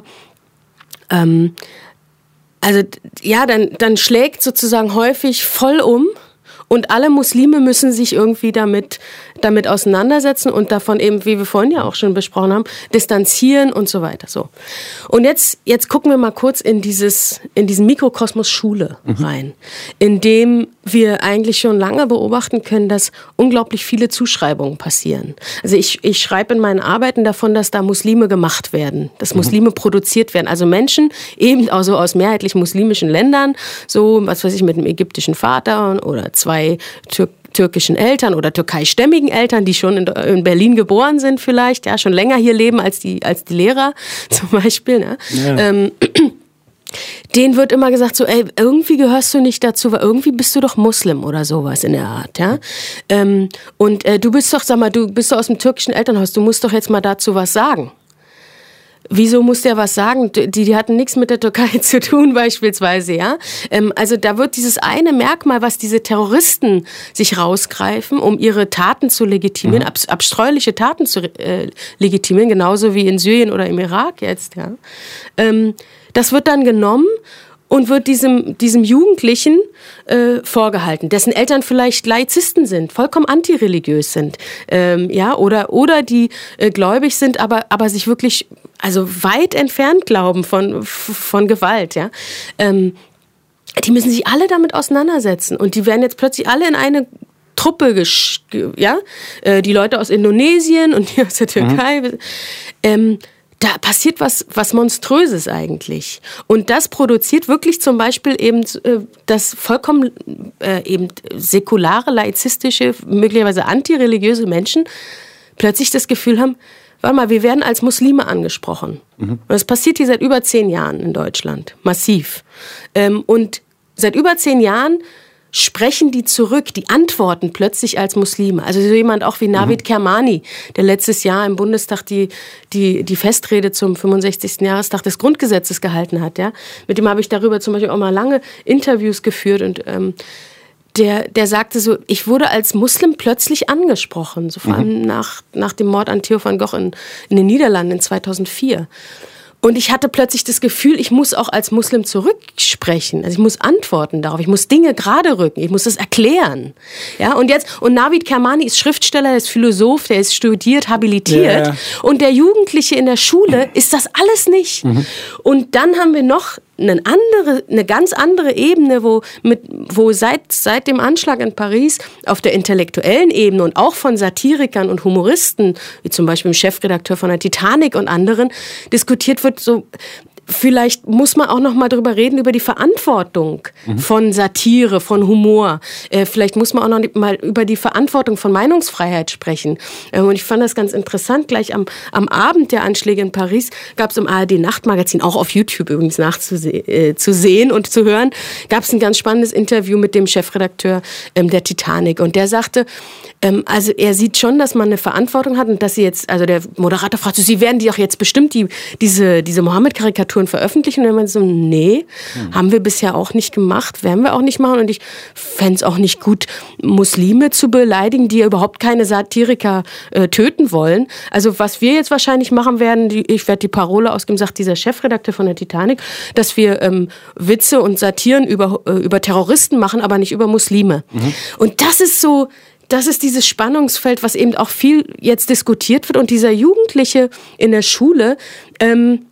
Ähm, also ja, dann, dann schlägt sozusagen häufig voll um und alle Muslime müssen sich irgendwie damit, damit auseinandersetzen und davon eben, wie wir vorhin ja auch schon besprochen haben, distanzieren und so weiter. So. Und jetzt, jetzt gucken wir mal kurz in dieses, in diesen Mikrokosmos Schule rein, in dem wir eigentlich schon lange beobachten können, dass unglaublich viele Zuschreibungen passieren. Also ich, ich schreibe in meinen Arbeiten davon, dass da Muslime gemacht werden, dass Muslime mhm. produziert werden. Also Menschen eben also aus mehrheitlich muslimischen Ländern, so was weiß ich, mit einem ägyptischen Vater oder zwei Tür- türkischen Eltern oder türkeistämmigen Eltern, die schon in, in Berlin geboren sind vielleicht, ja, schon länger hier leben als die, als die Lehrer zum Beispiel. Ne? Ja. Ähm, denen wird immer gesagt, so, ey, irgendwie gehörst du nicht dazu, weil irgendwie bist du doch Muslim oder sowas in der Art, ja. Ähm, und äh, du bist doch, sag mal, du bist doch aus dem türkischen Elternhaus, du musst doch jetzt mal dazu was sagen. Wieso muss der was sagen? Die, die hatten nichts mit der Türkei zu tun beispielsweise, ja. Ähm, also da wird dieses eine Merkmal, was diese Terroristen sich rausgreifen, um ihre Taten zu legitimieren, mhm. ab, abstreuliche Taten zu äh, legitimieren, genauso wie in Syrien oder im Irak jetzt, ja. Ähm, das wird dann genommen und wird diesem, diesem Jugendlichen äh, vorgehalten, dessen Eltern vielleicht Laizisten sind, vollkommen antireligiös sind, ähm, ja, oder, oder die äh, gläubig sind, aber, aber sich wirklich, also weit entfernt glauben von, von Gewalt, ja. Ähm, die müssen sich alle damit auseinandersetzen und die werden jetzt plötzlich alle in eine Truppe, gesch- ja, äh, die Leute aus Indonesien und die aus der Türkei, mhm. ähm, da passiert was, was Monströses eigentlich. Und das produziert wirklich zum Beispiel eben äh, das vollkommen äh, eben säkulare, laizistische, möglicherweise antireligiöse Menschen plötzlich das Gefühl haben, warte mal, wir werden als Muslime angesprochen. Mhm. Und das passiert hier seit über zehn Jahren in Deutschland, massiv. Ähm, und seit über zehn Jahren sprechen die zurück, die antworten plötzlich als Muslime. Also so jemand auch wie Navid mhm. Kermani, der letztes Jahr im Bundestag die, die, die Festrede zum fünfundsechzigsten Jahrestag des Grundgesetzes gehalten hat. Ja? Mit dem habe ich darüber zum Beispiel auch mal lange Interviews geführt und ähm, Der, der sagte so, ich wurde als Muslim plötzlich angesprochen, so vor allem mhm. nach, nach dem Mord an Theo van Gogh in, in den Niederlanden in zweitausendvier. Und ich hatte plötzlich das Gefühl, ich muss auch als Muslim zurücksprechen. Also ich muss antworten darauf. Ich muss Dinge gerade rücken. Ich muss das erklären. Ja, und jetzt, und Navid Kermani ist Schriftsteller, er ist Philosoph, der ist studiert, habilitiert. Ja. Und der Jugendliche in der Schule ist das alles nicht. Mhm. Und dann haben wir noch eine andere, eine ganz andere Ebene, wo, mit, wo seit, seit dem Anschlag in Paris auf der intellektuellen Ebene und auch von Satirikern und Humoristen, wie zum Beispiel dem Chefredakteur von der Titanic und anderen, diskutiert wird, so, vielleicht muss man auch noch mal drüber reden, über die Verantwortung mhm. von Satire, von Humor. Äh, vielleicht muss man auch noch mal über die Verantwortung von Meinungsfreiheit sprechen. Äh, und ich fand das ganz interessant. Gleich am, am Abend der Anschläge in Paris gab es im A R D-Nachtmagazin, auch auf YouTube übrigens nachzusehen äh, zu sehen und zu hören, gab es ein ganz spannendes Interview mit dem Chefredakteur ähm, der Titanic. Und der sagte, ähm, also er sieht schon, dass man eine Verantwortung hat und dass sie jetzt, also der Moderator fragte, Sie werden die auch jetzt bestimmt die, diese, diese Mohammed-Karikatur veröffentlichen. Und dann meinte so, nee, hm. haben wir bisher auch nicht gemacht, werden wir auch nicht machen. Und ich fände es auch nicht gut, Muslime zu beleidigen, die ja überhaupt keine Satiriker äh, töten wollen. Also was wir jetzt wahrscheinlich machen werden, die, ich werde die Parole ausgeben, sagt dieser Chefredakteur von der Titanic, dass wir ähm, Witze und Satiren über, äh, über Terroristen machen, aber nicht über Muslime. Mhm. Und das ist so, das ist dieses Spannungsfeld, was eben auch viel jetzt diskutiert wird. Und dieser Jugendliche in der Schule, ähm,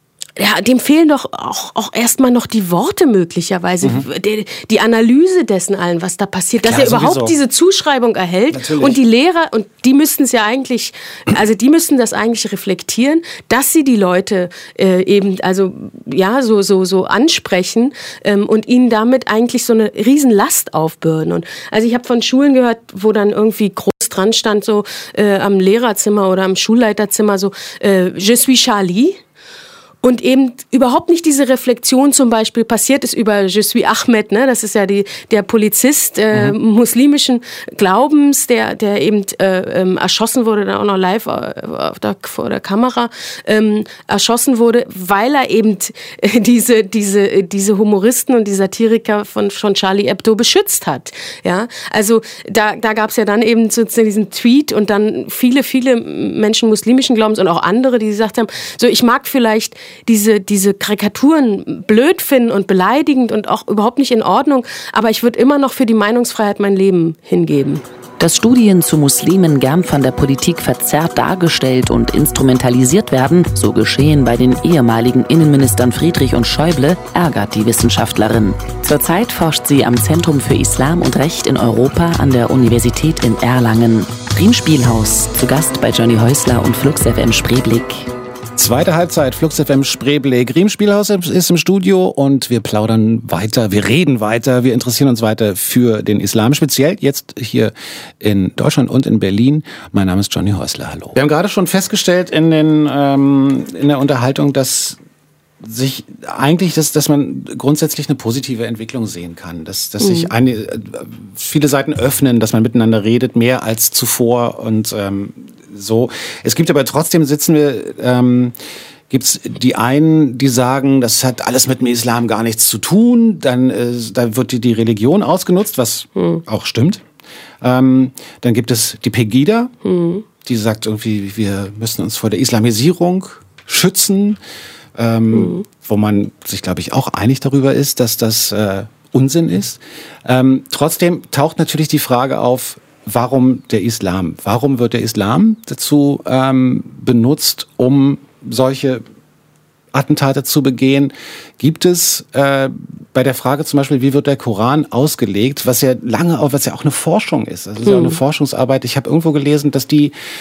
ja, dem fehlen doch auch, auch erstmal noch die Worte möglicherweise, mhm. die, die Analyse dessen allen, was da passiert, dass Klar, er überhaupt sowieso. diese Zuschreibung erhält. Natürlich. Und die Lehrer, und die müssten es ja eigentlich, also die müssten das eigentlich reflektieren, dass sie die Leute äh, eben, also ja, so, so, so ansprechen ähm, und ihnen damit eigentlich so eine Riesenlast aufbürden. Und also ich habe von Schulen gehört, wo dann irgendwie groß dran stand, so äh, am Lehrerzimmer oder am Schulleiterzimmer so, äh, Je suis Charlie. Und eben überhaupt nicht diese Reflexion zum Beispiel passiert ist über Je suis Ahmed, ne? Das ist ja die, der Polizist äh, mhm. muslimischen Glaubens, der, der eben äh, ähm, erschossen wurde, dann auch noch live auf der, vor der Kamera ähm, erschossen wurde, weil er eben äh, diese, diese, diese Humoristen und die Satiriker von, von Charlie Hebdo beschützt hat. Ja? Also da, da gab es ja dann eben sozusagen diesen Tweet und dann viele, viele Menschen muslimischen Glaubens und auch andere, die gesagt haben, so ich mag vielleicht diese, diese Karikaturen blöd finden und beleidigend und auch überhaupt nicht in Ordnung, aber ich würde immer noch für die Meinungsfreiheit mein Leben hingeben. Dass Studien zu Muslimen gern von der Politik verzerrt dargestellt und instrumentalisiert werden, so geschehen bei den ehemaligen Innenministern Friedrich und Schäuble, ärgert die Wissenschaftlerin. Zurzeit forscht sie am Zentrum für Islam und Recht in Europa an der Universität in Erlangen. Riem Spielhaus, zu Gast bei Johnny Häusler und Flux F M Spreeblick. Zweite Halbzeit, Flux F M Spreeblick. Riem Spielhaus ist im Studio und wir plaudern weiter, wir reden weiter, wir interessieren uns weiter für den Islam, speziell jetzt hier in Deutschland und in Berlin. Mein Name ist Johnny Häusler, hallo. Wir haben gerade schon festgestellt in, den, ähm, in der Unterhaltung, dass sich eigentlich, dass, dass man grundsätzlich eine positive Entwicklung sehen kann, dass, dass sich eine, viele Seiten öffnen, dass man miteinander redet, mehr als zuvor und ähm, so. Es gibt aber trotzdem, sitzen wir, ähm, gibt's die einen, die sagen, das hat alles mit dem Islam gar nichts zu tun, dann äh, da wird die, die Religion ausgenutzt, was hm. auch stimmt. Ähm, dann gibt es die Pegida, hm. die sagt irgendwie, wir müssen uns vor der Islamisierung schützen. Ähm, mhm. wo man sich, glaube ich, auch einig darüber ist, dass das äh, Unsinn ist. Ähm, trotzdem taucht natürlich die Frage auf, warum der Islam? Warum wird der Islam dazu ähm, benutzt, um solche Attentate zu begehen? Gibt es äh, bei der Frage zum Beispiel, wie wird der Koran ausgelegt, was ja lange, was ja auch eine Forschung ist, das ist mhm. ja auch eine Forschungsarbeit. Ich habe irgendwo gelesen, dass die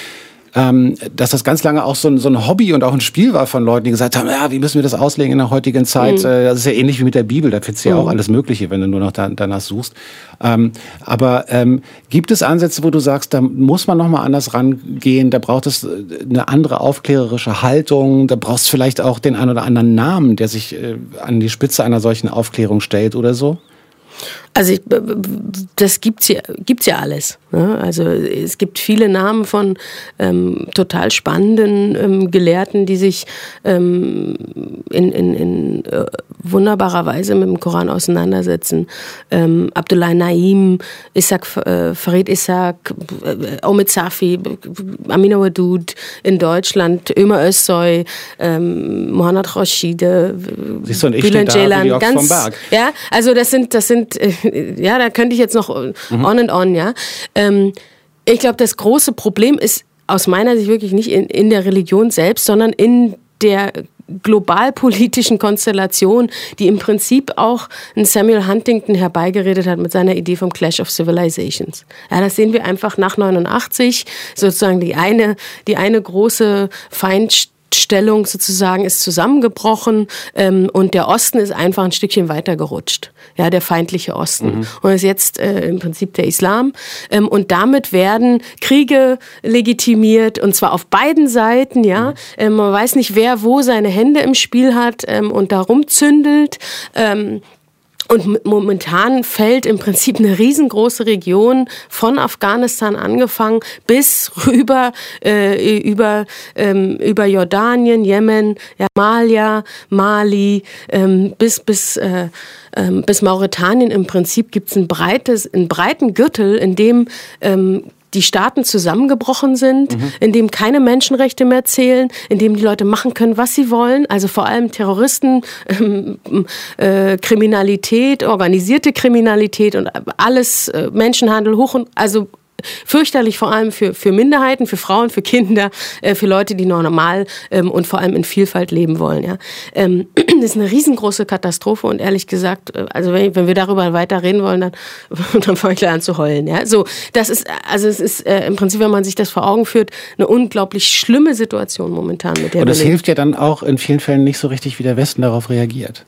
ähm, dass das ganz lange auch so ein, so ein Hobby und auch ein Spiel war von Leuten, die gesagt haben, ja, wie müssen wir das auslegen in der heutigen Zeit? Mhm. Das ist ja ähnlich wie mit der Bibel, da findest du ja auch alles Mögliche, wenn du nur noch da, danach suchst. Ähm, aber ähm, gibt es Ansätze, wo du sagst, da muss man nochmal anders rangehen, da braucht es eine andere aufklärerische Haltung, da brauchst du vielleicht auch den einen oder anderen Namen, der sich äh, an die Spitze einer solchen Aufklärung stellt oder so? Also ich, das gibt's ja, gibt's ja alles. Ne? Also es gibt viele Namen von ähm, total spannenden ähm, Gelehrten, die sich ähm, in, in, in äh, wunderbarer Weise mit dem Koran auseinandersetzen. Ähm, Abdullah Naim, Ishaq, äh, Farid Ishaq, äh, Omid Safi, Amina Wadud in Deutschland, Ömer Özsoy, ähm, Mohammad Rashide, Siehst du, und ich stehe da wie die Ochs vom Berg. Ja, also das sind, das sind äh, ja, da könnte ich jetzt noch on mhm. and on, ja. Ähm, ich glaube, das große Problem ist aus meiner Sicht wirklich nicht in, in der Religion selbst, sondern in der globalpolitischen Konstellation, die im Prinzip auch ein Samuel Huntington herbeigeredet hat mit seiner Idee vom Clash of Civilizations. Ja, das sehen wir einfach nach neunundachtzig, sozusagen die eine, die eine große Feindstellung Stellung sozusagen ist zusammengebrochen ähm, und der Osten ist einfach ein Stückchen weiter gerutscht. Ja, der feindliche Osten. Mhm. Und ist jetzt äh, im Prinzip der Islam. Ähm, und damit werden Kriege legitimiert und zwar auf beiden Seiten. Ja, mhm. ähm, man weiß nicht, wer wo seine Hände im Spiel hat ähm, und da rumzündelt. Ähm, Und momentan fällt im Prinzip eine riesengroße Region von Afghanistan angefangen bis rüber äh, über, ähm, über Jordanien, Jemen, Somalia, Mali, ähm, bis, bis, äh, ähm, bis Mauretanien. Im Prinzip gibt es ein breites, einen breiten Gürtel, in dem ähm, die Staaten zusammengebrochen sind, mhm. in dem keine Menschenrechte mehr zählen, in dem die Leute machen können, was sie wollen, also vor allem Terroristen, ähm, äh, Kriminalität, organisierte Kriminalität und alles, äh, Menschenhandel, hoch und, also fürchterlich vor allem für, für Minderheiten, für Frauen, für Kinder, äh, für Leute, die normal ähm, und vor allem in Vielfalt leben wollen. Ja. Ähm, das ist eine riesengroße Katastrophe und ehrlich gesagt, also wenn, wenn wir darüber weiter reden wollen, dann, dann fange ich gleich an zu heulen. Ja. So, das ist, also es ist äh, im Prinzip, wenn man sich das vor Augen führt, eine unglaublich schlimme Situation momentan mit der. Und das hilft ja dann auch in vielen Fällen nicht so richtig, wie der Westen darauf reagiert.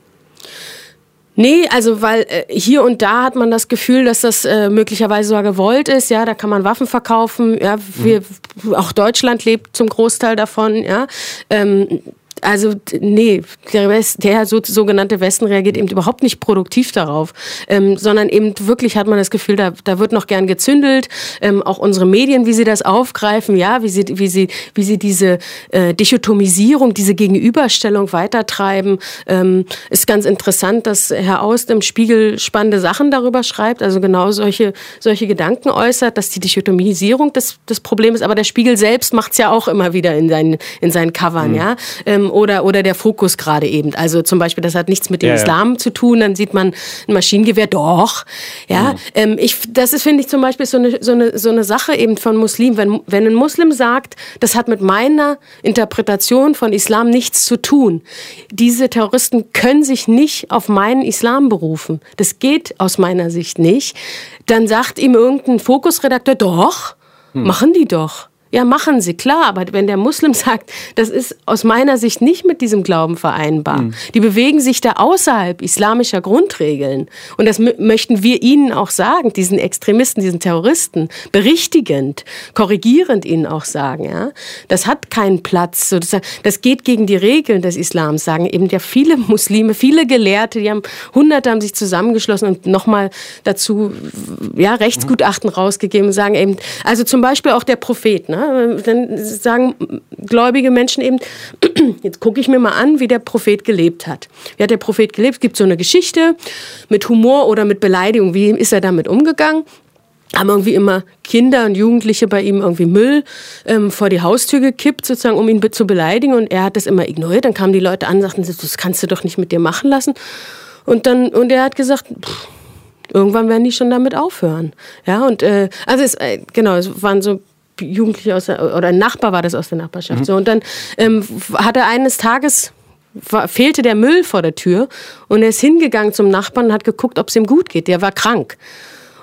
Nee, also weil äh, hier und da hat man das Gefühl, dass das äh, möglicherweise sogar gewollt ist. Ja, da kann man Waffen verkaufen. Ja, wir, mhm. auch Deutschland lebt zum Großteil davon. Ja, ähm, also nee, der, West, der so, sogenannte Westen reagiert eben überhaupt nicht produktiv darauf, ähm, sondern eben wirklich hat man das Gefühl, da, da wird noch gern gezündelt. Ähm, auch unsere Medien, wie sie das aufgreifen, ja, wie sie, wie sie, wie sie diese äh, Dichotomisierung, diese Gegenüberstellung weitertreiben, ähm, ist ganz interessant, dass Herr Aust im Spiegel spannende Sachen darüber schreibt, also genau solche, solche Gedanken äußert, dass die Dichotomisierung das, das Problem ist, aber der Spiegel selbst macht es ja auch immer wieder in seinen, in seinen Covern, mhm. ja. Ähm, Oder, oder der Fokus gerade eben. Also zum Beispiel, das hat nichts mit dem ja, Islam ja. zu tun, dann sieht man ein Maschinengewehr, doch. Ja, mhm. ähm, ich, das ist, finde ich, zum Beispiel so eine, so eine, so eine Sache eben von Muslimen. Wenn, wenn ein Muslim sagt, das hat mit meiner Interpretation von Islam nichts zu tun. Diese Terroristen können sich nicht auf meinen Islam berufen. Das geht aus meiner Sicht nicht. Dann sagt ihm irgendein Fokusredakteur, doch, mhm. machen die doch. Ja, machen sie, klar, aber wenn der Muslim sagt, das ist aus meiner Sicht nicht mit diesem Glauben vereinbar. Mhm. Die bewegen sich da außerhalb islamischer Grundregeln. Und das m- möchten wir ihnen auch sagen, diesen Extremisten, diesen Terroristen, berichtigend, korrigierend ihnen auch sagen. Ja? Das hat keinen Platz. Das geht gegen die Regeln des Islams, sagen eben ja viele Muslime, viele Gelehrte, die haben Hunderte haben sich zusammengeschlossen und nochmal dazu ja, Rechtsgutachten mhm. rausgegeben und sagen eben, also zum Beispiel auch der Prophet, ne? Dann sagen gläubige Menschen eben, jetzt gucke ich mir mal an, wie der Prophet gelebt hat. Wie hat der Prophet gelebt? Es gibt so eine Geschichte mit Humor oder mit Beleidigung. Wie ist er damit umgegangen? Haben irgendwie immer Kinder und Jugendliche bei ihm irgendwie Müll ähm, vor die Haustür gekippt, sozusagen, um ihn be- zu beleidigen. Und er hat das immer ignoriert. Dann kamen die Leute an und sagten, das kannst du doch nicht mit dir machen lassen. Und, dann, und er hat gesagt, pff, irgendwann werden die schon damit aufhören. Ja, und äh, also es, äh, genau, es waren so Jugendliche aus der, oder ein Nachbar war das aus der Nachbarschaft. Mhm. So, und dann ähm, hat er eines Tages, war, fehlte der Müll vor der Tür und er ist hingegangen zum Nachbarn und hat geguckt, ob es ihm gut geht. Der war krank.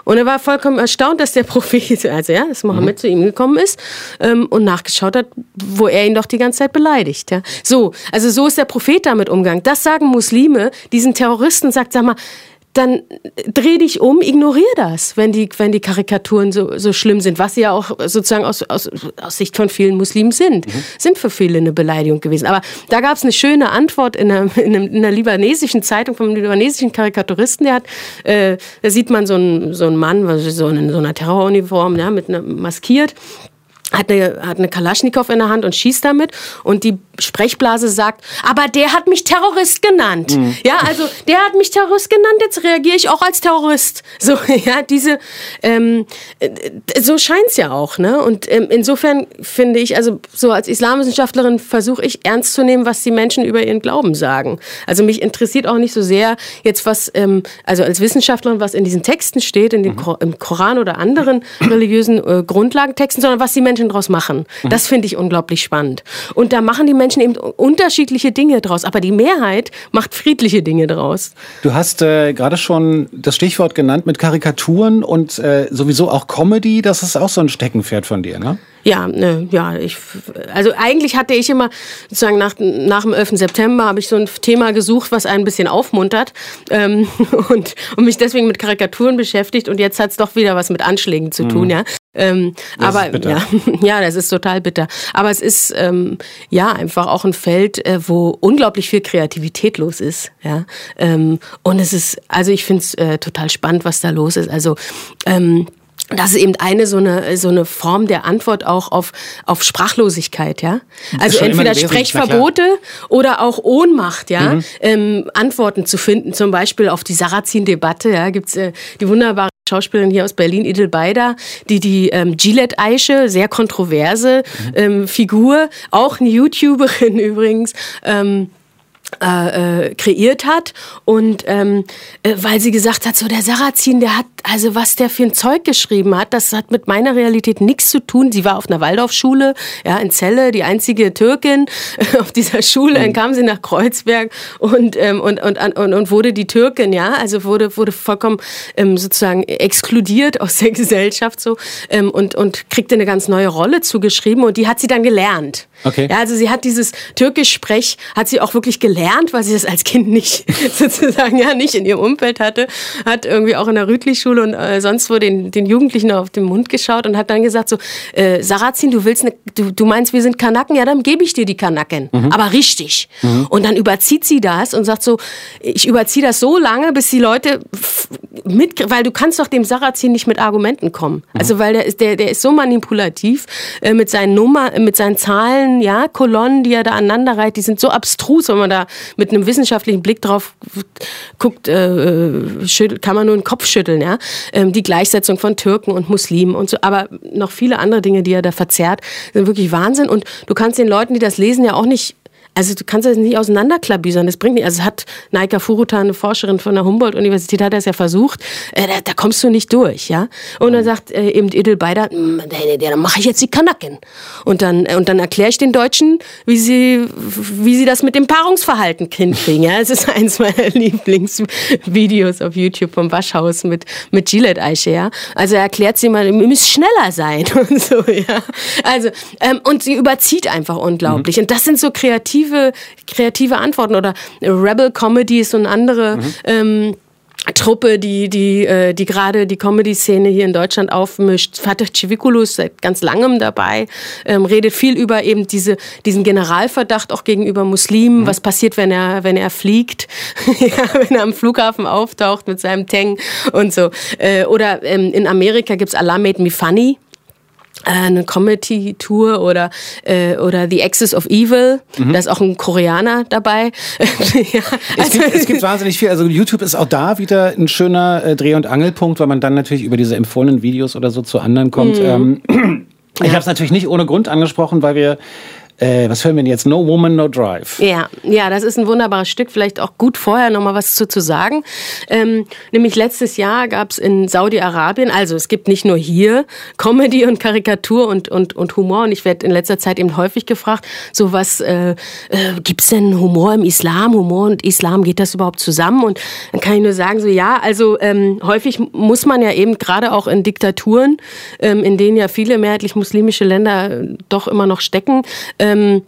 Und er war vollkommen erstaunt, dass der Prophet, also ja, dass Mohammed mhm. zu ihm gekommen ist ähm, und nachgeschaut hat, wo er ihn doch die ganze Zeit beleidigt. Ja. So, also so ist der Prophet damit umgegangen. Das sagen Muslime, diesen Terroristen, sagt, sag mal, dann dreh dich um, ignorier das, wenn die, wenn die Karikaturen so, so schlimm sind, was sie ja auch sozusagen aus, aus, aus Sicht von vielen Muslimen sind, mhm. sind für viele eine Beleidigung gewesen. Aber da gab es eine schöne Antwort in einer, in einer libanesischen Zeitung vom libanesischen Karikaturisten, der hat, äh, da sieht man so einen, so einen Mann, so in so einer Terroruniform, ja, mit einer, maskiert, hat eine, hat eine Kalaschnikow in der Hand und schießt damit und die Sprechblase sagt, aber der hat mich Terrorist genannt. Mhm. Ja, also der hat mich Terrorist genannt, jetzt reagiere ich auch als Terrorist. So, ja, diese, ähm, so scheint's ja auch, ne? Und ähm, insofern finde ich, also so als Islamwissenschaftlerin versuche ich ernst zu nehmen, was die Menschen über ihren Glauben sagen. Also mich interessiert auch nicht so sehr jetzt was, ähm, also als Wissenschaftlerin, was in diesen Texten steht, in dem mhm. Ko- im Koran oder anderen religiösen äh, Grundlagentexten, sondern was die Menschen draus machen. Das finde ich unglaublich spannend. Und da machen die Menschen eben unterschiedliche Dinge draus, aber die Mehrheit macht friedliche Dinge draus. Du hast äh, gerade schon das Stichwort genannt mit Karikaturen und äh, sowieso auch Comedy, das ist auch so ein Steckenpferd von dir, ne? Ja, ne, ja, ich, also eigentlich hatte ich immer, sozusagen nach, nach dem elften September habe ich so ein Thema gesucht, was einen ein bisschen aufmuntert ähm, und, und mich deswegen mit Karikaturen beschäftigt und jetzt hat es doch wieder was mit Anschlägen zu tun, mhm. ja. Ähm, aber ja, ja, das ist total bitter. Aber es ist ähm, ja einfach auch ein Feld, äh, wo unglaublich viel Kreativität los ist, ja. Ähm, und es ist, also ich finde es äh, total spannend, was da los ist. Also ähm, das ist eben eine so eine so eine Form der Antwort auch auf auf Sprachlosigkeit, ja. Also entweder Sprechverbote oder auch Ohnmacht, ja. Mhm. Ähm, Antworten zu finden, zum Beispiel auf die Sarrazin-Debatte, ja, gibt's äh, die wunderbare Schauspielerin hier aus Berlin, Idil Beider, die die ähm, Gillette-Eiche, sehr kontroverse mhm. ähm, Figur, auch eine YouTuberin übrigens, ähm, Äh, äh, kreiert hat und ähm, äh, weil sie gesagt hat, so der Sarrazin, der hat, also was der für ein Zeug geschrieben hat, das hat mit meiner Realität nichts zu tun. Sie war auf einer Waldorfschule, ja, in Celle, die einzige Türkin auf dieser Schule, dann kam sie nach Kreuzberg und, ähm, und, und, und, und wurde die Türkin, ja, also wurde, wurde vollkommen ähm, sozusagen exkludiert aus der Gesellschaft so ähm, und, und kriegte eine ganz neue Rolle zugeschrieben und die hat sie dann gelernt. Okay. Ja, also sie hat dieses Türkisch-Sprech, hat sie auch wirklich gelernt, weil sie das als Kind nicht sozusagen ja nicht in ihrem Umfeld hatte, hat irgendwie auch in der Rütli-Schule und äh, sonst wo den, den Jugendlichen auf den Mund geschaut und hat dann gesagt so, äh, Sarrazin, du willst, ne, du, du meinst, wir sind Kanaken, ja, dann gebe ich dir die Kanaken, mhm. aber richtig. Mhm. Und dann überzieht sie das und sagt so, ich überziehe das so lange, bis die Leute mit, weil du kannst doch dem Sarrazin nicht mit Argumenten kommen. Mhm. Also weil der ist, der, der ist so manipulativ äh, mit seinen Nummern, mit seinen Zahlen, ja, Kolonnen, die er da aneinander reiht, die sind so abstrus, wenn man da mit einem wissenschaftlichen Blick drauf guckt, äh, schüttelt, kann man nur den Kopf schütteln, ja. Ähm, die Gleichsetzung von Türken und Muslimen und so, aber noch viele andere Dinge, die er da verzerrt, sind wirklich Wahnsinn und du kannst den Leuten, die das lesen, ja auch nicht Also du kannst das nicht auseinanderklabüsern, das bringt nicht. Also es hat Naika Furuta, eine Forscherin von der Humboldt-Universität, hat das ja versucht, äh, da, da kommst du nicht durch, ja. Und dann sagt äh, eben Idil Beider, dann mache ich jetzt die Kanaken. Und dann, und dann erkläre ich den Deutschen, wie sie, wie sie das mit dem Paarungsverhalten hinkriegen, ja. Es ist eins meiner Lieblingsvideos auf YouTube vom Waschhaus mit, mit Gillette-Eiche, ja. Also er erklärt sie mal, ihr müsst schneller sein und so, ja. Also, ähm, und sie überzieht einfach unglaublich. Mhm. Und das sind so kreative kreative Antworten oder Rebel Comedy ist so eine andere mhm. ähm, Truppe, die die äh, die gerade die Comedy-Szene hier in Deutschland aufmischt. Fatih Civiculu ist seit ganz langem dabei, ähm, redet viel über eben diese diesen Generalverdacht auch gegenüber Muslimen. Mhm. Was passiert, wenn er wenn er fliegt, ja, wenn er am Flughafen auftaucht mit seinem Teng und so. Äh, oder ähm, in Amerika gibt's Allah Made Me Funny. Eine Comedy-Tour oder, äh, oder The Axis of Evil. Mhm. Da ist auch ein Koreaner dabei. Ja, also es, gibt, es gibt wahnsinnig viel. Also YouTube ist auch da wieder ein schöner äh, Dreh- und Angelpunkt, weil man dann natürlich über diese empfohlenen Videos oder so zu anderen kommt. Mhm. Ähm, ich ja. habe es natürlich nicht ohne Grund angesprochen, weil wir Äh, was hören wir denn jetzt? No Woman, No Drive. Ja, ja, das ist ein wunderbares Stück. Vielleicht auch gut vorher noch mal was zu, zu sagen. Ähm, nämlich letztes Jahr gab es in Saudi-Arabien, also es gibt nicht nur hier Comedy und Karikatur und, und, und Humor. Und ich werde in letzter Zeit eben häufig gefragt, so was, äh, äh, gibt es denn Humor im Islam? Humor und Islam, geht das überhaupt zusammen? Und dann kann ich nur sagen, so ja, also ähm, häufig muss man ja eben gerade auch in Diktaturen, ähm, in denen ja viele mehrheitlich muslimische Länder doch immer noch stecken, ähm,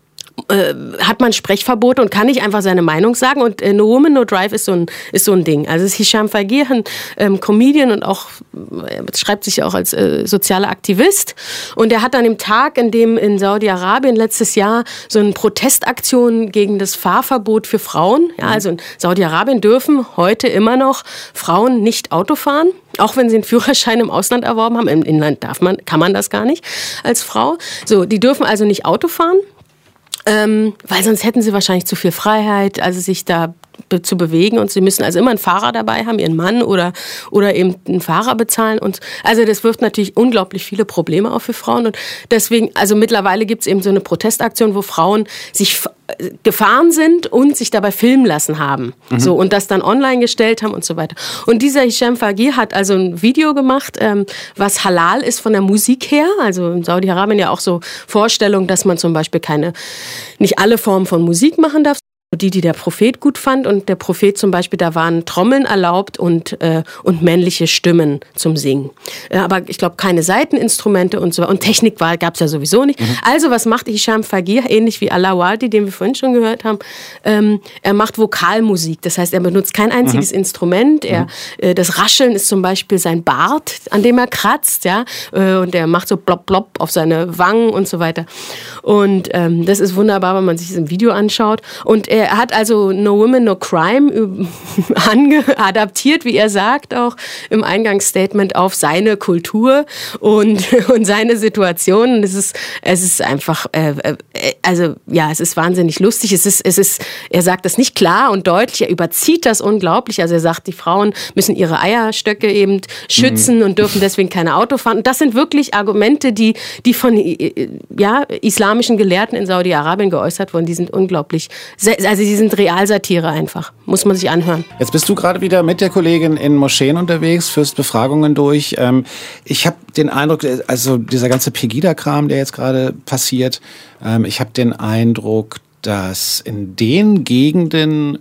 äh, hat man Sprechverbote und kann nicht einfach seine Meinung sagen. Und äh, No Woman, No Drive ist so ein, ist so ein Ding. Also es ist Hisham Fagir, ein ähm, Comedian und auch, äh, schreibt sich auch als äh, sozialer Aktivist. Und er hat an dem Tag, in dem in Saudi-Arabien letztes Jahr so eine Protestaktion gegen das Fahrverbot für Frauen, ja, also in Saudi-Arabien dürfen heute immer noch Frauen nicht Auto fahren. Auch wenn sie einen Führerschein im Ausland erworben haben. Im Inland darf man, kann man das gar nicht als Frau. So, die dürfen also nicht Auto fahren. Ähm, weil sonst hätten sie wahrscheinlich zu viel Freiheit, also sich da be- zu bewegen, und sie müssen also immer einen Fahrer dabei haben, ihren Mann oder, oder eben einen Fahrer bezahlen. Und also das wirft natürlich unglaublich viele Probleme auf für Frauen, und deswegen, also mittlerweile gibt es eben so eine Protestaktion, wo Frauen sich f- gefahren sind und sich dabei filmen lassen haben. Mhm. So, und das dann online gestellt haben und so weiter. Und dieser Hisham Fagir hat also ein Video gemacht, ähm, was halal ist von der Musik her. Also in Saudi-Arabien ja auch so Vorstellungen, dass man zum Beispiel keine, nicht alle Formen von Musik machen darf. Die, die der Prophet gut fand, und der Prophet zum Beispiel, da waren Trommeln erlaubt und, äh, und männliche Stimmen zum Singen. Äh, aber ich glaube, keine Saiteninstrumente und so weiter. Und Technik gab es ja sowieso nicht. Mhm. Also was macht Hisham Fagir, ähnlich wie Allah Wadi, den wir vorhin schon gehört haben? Ähm, er macht Vokalmusik, das heißt, er benutzt kein einziges mhm. Instrument. Er, äh, das Rascheln ist zum Beispiel sein Bart, an dem er kratzt, ja, äh, und er macht so blop blop auf seine Wangen und so weiter. Und ähm, das ist wunderbar, wenn man sich das im Video anschaut. Und er Er hat also No Women, No Crime ange- adaptiert, wie er sagt, auch im Eingangsstatement auf seine Kultur und, und seine Situation. Es ist, es ist einfach, äh, also ja, es ist wahnsinnig lustig. Es ist, es ist, er sagt das nicht klar und deutlich, er überzieht das unglaublich. Also er sagt, die Frauen müssen ihre Eierstöcke eben schützen mhm. und dürfen deswegen keine Auto fahren. Und das sind wirklich Argumente, die, die von ja, islamischen Gelehrten in Saudi-Arabien geäußert wurden. Die sind unglaublich, also sie sind Realsatire einfach, muss man sich anhören. Jetzt bist du gerade wieder mit der Kollegin in Moscheen unterwegs, führst Befragungen durch. Ich habe den Eindruck, also dieser ganze Pegida-Kram, der jetzt gerade passiert, ich habe den Eindruck, dass in den Gegenden,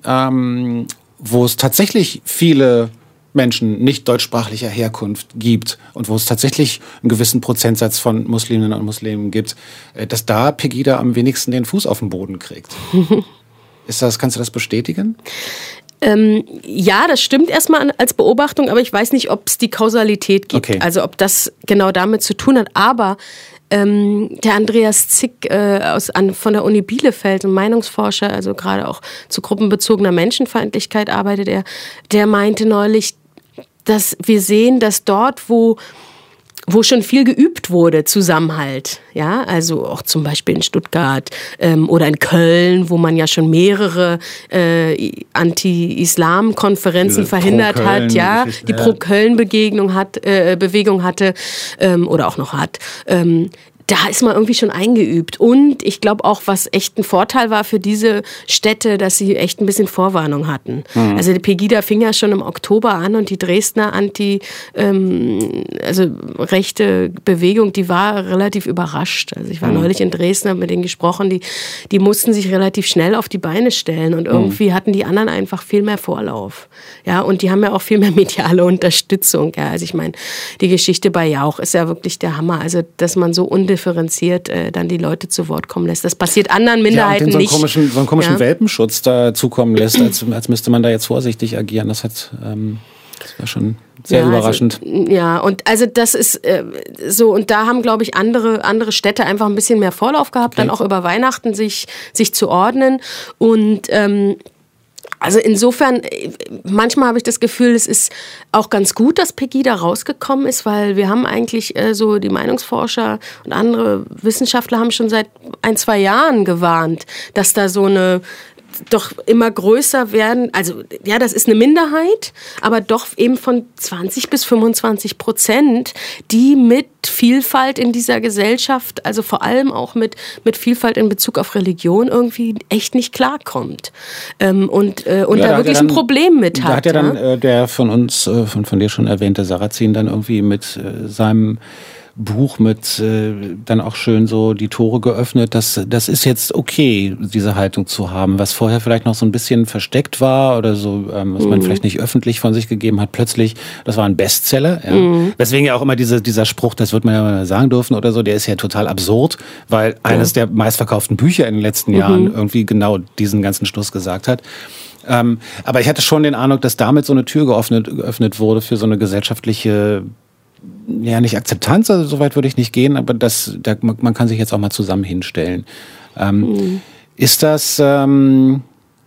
wo es tatsächlich viele Menschen nicht deutschsprachlicher Herkunft gibt und wo es tatsächlich einen gewissen Prozentsatz von Musliminnen und Muslimen gibt, dass da Pegida am wenigsten den Fuß auf den Boden kriegt. Ist das, kannst du das bestätigen? Ähm, ja, das stimmt erstmal als Beobachtung, aber ich weiß nicht, ob es die Kausalität gibt. Okay. Also ob das genau damit zu tun hat. Aber ähm, der Andreas Zick äh, aus, an, von der Uni Bielefeld, ein Meinungsforscher, also gerade auch zu gruppenbezogener Menschenfeindlichkeit arbeitet er, der meinte neulich, dass wir sehen, dass dort, wo wo schon viel geübt wurde, Zusammenhalt, ja, also auch zum Beispiel in Stuttgart ähm, oder in Köln, wo man ja schon mehrere äh, Anti-Islam-Konferenzen verhindert hat, ja, die ja. Pro-Köln-Begegnung hat, äh, Bewegung hatte ähm, oder auch noch hat. Ähm, Da ist man irgendwie schon eingeübt. Und ich glaube auch, was echt ein Vorteil war für diese Städte, dass sie echt ein bisschen Vorwarnung hatten. Mhm. Also die Pegida fing ja schon im Oktober an, und die Dresdner Anti, ähm, also rechte Bewegung, die war relativ überrascht. Also ich war mhm. neulich in Dresden, habe mit denen gesprochen, die, die mussten sich relativ schnell auf die Beine stellen, und irgendwie mhm. hatten die anderen einfach viel mehr Vorlauf. Ja, und die haben ja auch viel mehr mediale Unterstützung. Ja, also ich meine, die Geschichte bei Jauch ist ja wirklich der Hammer. Also, dass man so undifferenziert differenziert äh, dann die Leute zu Wort kommen lässt. Das passiert anderen Minderheiten ja, und den so einen nicht. Komischen, so einen komischen ja. Welpenschutz da zukommen lässt, als, als müsste man da jetzt vorsichtig agieren. Das hat, ähm, das war schon sehr ja, überraschend. Also, ja, und also das ist äh, so, und da haben, glaube ich, andere, andere Städte einfach ein bisschen mehr Vorlauf gehabt, okay. dann auch über Weihnachten sich, sich zu ordnen. Und ähm, also insofern, manchmal habe ich das Gefühl, es ist auch ganz gut, dass Pegida rausgekommen ist, weil wir haben eigentlich äh, so, die Meinungsforscher und andere Wissenschaftler haben schon seit ein, zwei Jahren gewarnt, dass da so eine doch immer größer werden. Also ja, das ist eine Minderheit, aber doch eben von zwanzig bis fünfundzwanzig Prozent, die mit Vielfalt in dieser Gesellschaft, also vor allem auch mit, mit Vielfalt in Bezug auf Religion irgendwie echt nicht klarkommt. Ähm, und äh, und ja, da, da wirklich dann, ein Problem mit hat. Da hat ja dann äh, der von uns, äh, von, von dir schon erwähnte Sarrazin dann irgendwie mit äh, seinem Buch mit äh, dann auch schön so die Tore geöffnet, dass das ist jetzt okay, diese Haltung zu haben, was vorher vielleicht noch so ein bisschen versteckt war oder so, ähm, was mhm. man vielleicht nicht öffentlich von sich gegeben hat, plötzlich, das war ein Bestseller. Ja. Mhm. Deswegen ja auch immer diese, dieser Spruch, das wird man ja mal sagen dürfen oder so, der ist ja total absurd, weil eines ja. der meistverkauften Bücher in den letzten mhm. Jahren irgendwie genau diesen ganzen Schluss gesagt hat. Ähm, aber ich hatte schon den Eindruck, dass damit so eine Tür geöffnet, geöffnet wurde für so eine gesellschaftliche, ja, nicht Akzeptanz, also so weit würde ich nicht gehen, aber das, da, man kann sich jetzt auch mal zusammen hinstellen. Ähm, mhm. Ist das, ähm,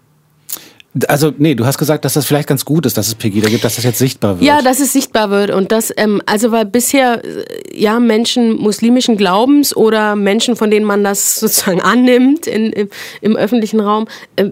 also nee, du hast gesagt, dass das vielleicht ganz gut ist, dass es Pegida gibt, dass das jetzt sichtbar wird. Ja, dass es sichtbar wird und das, ähm, also weil bisher, ja, Menschen muslimischen Glaubens oder Menschen, von denen man das sozusagen annimmt in, im, im öffentlichen Raum, ähm,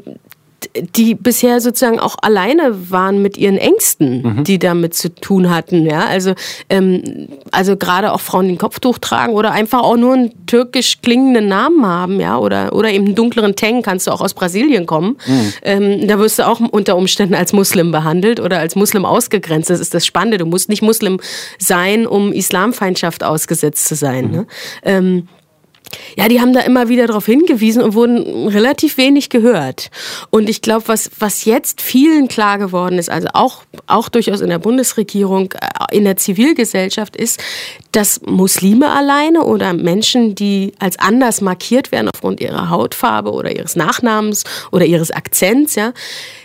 die bisher sozusagen auch alleine waren mit ihren Ängsten, mhm. die damit zu tun hatten. Ja? Also, ähm, also gerade auch Frauen, die ein Kopftuch tragen oder einfach auch nur einen türkisch klingenden Namen haben, ja, oder, oder eben einen dunkleren Teng, kannst du auch aus Brasilien kommen. Mhm. Ähm, da wirst du auch unter Umständen als Muslim behandelt oder als Muslim ausgegrenzt. Das ist das Spannende. Du musst nicht Muslim sein, um Islamfeindschaft ausgesetzt zu sein. Mhm. Ne? Ähm, Ja, die haben da immer wieder darauf hingewiesen und wurden relativ wenig gehört. Und ich glaube, was, was jetzt vielen klar geworden ist, also auch, auch durchaus in der Bundesregierung, in der Zivilgesellschaft, ist, dass Muslime alleine oder Menschen, die als anders markiert werden aufgrund ihrer Hautfarbe oder ihres Nachnamens oder ihres Akzents, ja,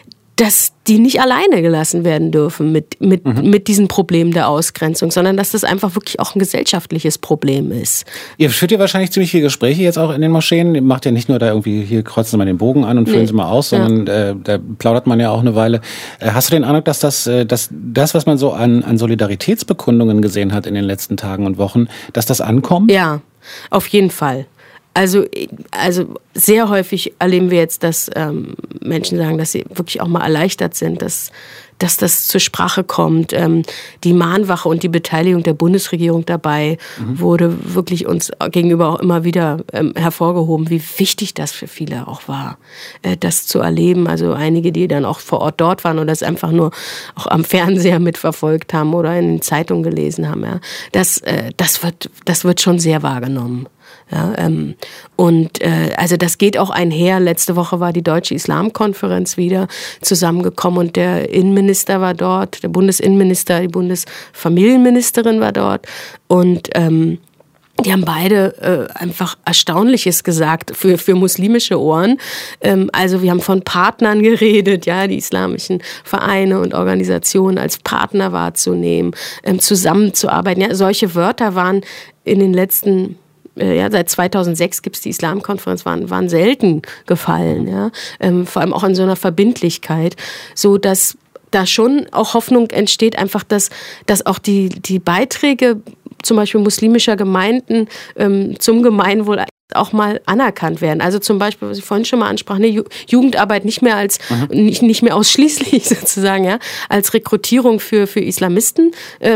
dass die nicht alleine gelassen werden dürfen mit, mit, mhm. mit diesen Problemen der Ausgrenzung, sondern dass das einfach wirklich auch ein gesellschaftliches Problem ist. Ihr führt ja wahrscheinlich ziemlich viele Gespräche jetzt auch in den Moscheen. Ihr macht ja nicht nur da irgendwie, hier kreuzen Sie mal den Bogen an und füllen nee. Sie mal aus, sondern ja. äh, da plaudert man ja auch eine Weile. Äh, hast du den Eindruck, dass das, äh, dass das, was man so an, an Solidaritätsbekundungen gesehen hat in den letzten Tagen und Wochen, dass das ankommt? Ja, auf jeden Fall. Also, also sehr häufig erleben wir jetzt, dass ähm, Menschen sagen, dass sie wirklich auch mal erleichtert sind, dass, dass das zur Sprache kommt. Ähm, die Mahnwache und die Beteiligung der Bundesregierung dabei mhm. wurde wirklich uns gegenüber auch immer wieder ähm, hervorgehoben, wie wichtig das für viele auch war, äh, das zu erleben. Also einige, die dann auch vor Ort dort waren und das einfach nur auch am Fernseher mitverfolgt haben oder in den Zeitungen gelesen haben. Ja. Das, äh, das wird, das wird schon sehr wahrgenommen. Ja, ähm, und äh, also das geht auch einher. Letzte Woche war die Deutsche Islamkonferenz wieder zusammengekommen und der Innenminister war dort, der Bundesinnenminister, die Bundesfamilienministerin war dort und ähm, die haben beide äh, einfach Erstaunliches gesagt für, für muslimische Ohren. Ähm, also wir haben von Partnern geredet, ja, die islamischen Vereine und Organisationen als Partner wahrzunehmen, ähm, zusammenzuarbeiten. Ja, solche Wörter waren in den letzten Ja, seit zweitausendsechs gibt es die Islamkonferenz, waren, waren selten gefallen, ja? Ähm, vor allem auch in so einer Verbindlichkeit, so dass da schon auch Hoffnung entsteht, einfach, dass, dass auch die, die Beiträge zum Beispiel muslimischer Gemeinden ähm, zum Gemeinwohl auch mal anerkannt werden. Also zum Beispiel, was ich vorhin schon mal ansprach, eine Ju- Jugendarbeit nicht mehr als mhm. nicht, nicht mehr ausschließlich sozusagen, ja, als Rekrutierung für, für Islamisten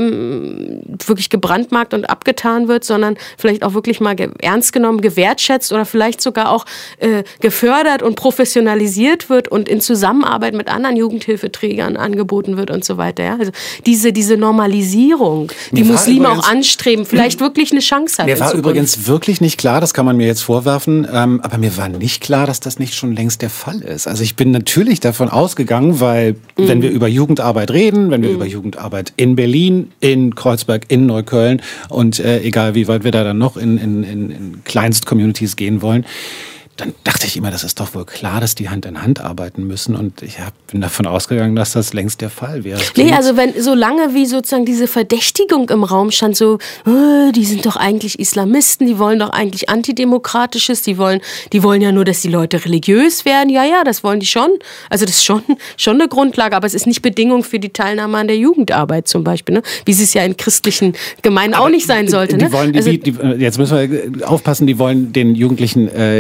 ähm, wirklich gebrandmarkt und abgetan wird, sondern vielleicht auch wirklich mal ge- ernst genommen, gewertschätzt oder vielleicht sogar auch äh, gefördert und professionalisiert wird und in Zusammenarbeit mit anderen Jugendhilfeträgern angeboten wird und so weiter. Ja? Also diese, diese Normalisierung, die Muslime übrigens, auch anstreben, vielleicht wirklich eine Chance hat. Mir war übrigens wirklich nicht klar, das kann man mir jetzt vorwerfen, ähm, aber mir war nicht klar, dass das nicht schon längst der Fall ist. Also ich bin natürlich davon ausgegangen, weil mhm. wenn wir über Jugendarbeit reden, wenn wir mhm. über Jugendarbeit in Berlin, in Kreuzberg, in Neukölln und äh, egal wie weit wir da dann noch in, in, in, in Kleinst-Communities gehen wollen, dann dachte ich immer, das ist doch wohl klar, dass die Hand in Hand arbeiten müssen. Und ich hab, bin davon ausgegangen, dass das längst der Fall wäre. Nee, also wenn so lange wie sozusagen diese Verdächtigung im Raum stand, so, oh, die sind doch eigentlich Islamisten, die wollen doch eigentlich Antidemokratisches, die wollen, die wollen ja nur, dass die Leute religiös werden. Ja, ja, das wollen die schon. Also das ist schon, schon eine Grundlage, aber es ist nicht Bedingung für die Teilnahme an der Jugendarbeit zum Beispiel, ne? Wie es ja in christlichen Gemeinden aber auch nicht sein sollte. Die ne? wollen die, also, die, jetzt müssen wir aufpassen, die wollen den Jugendlichen äh,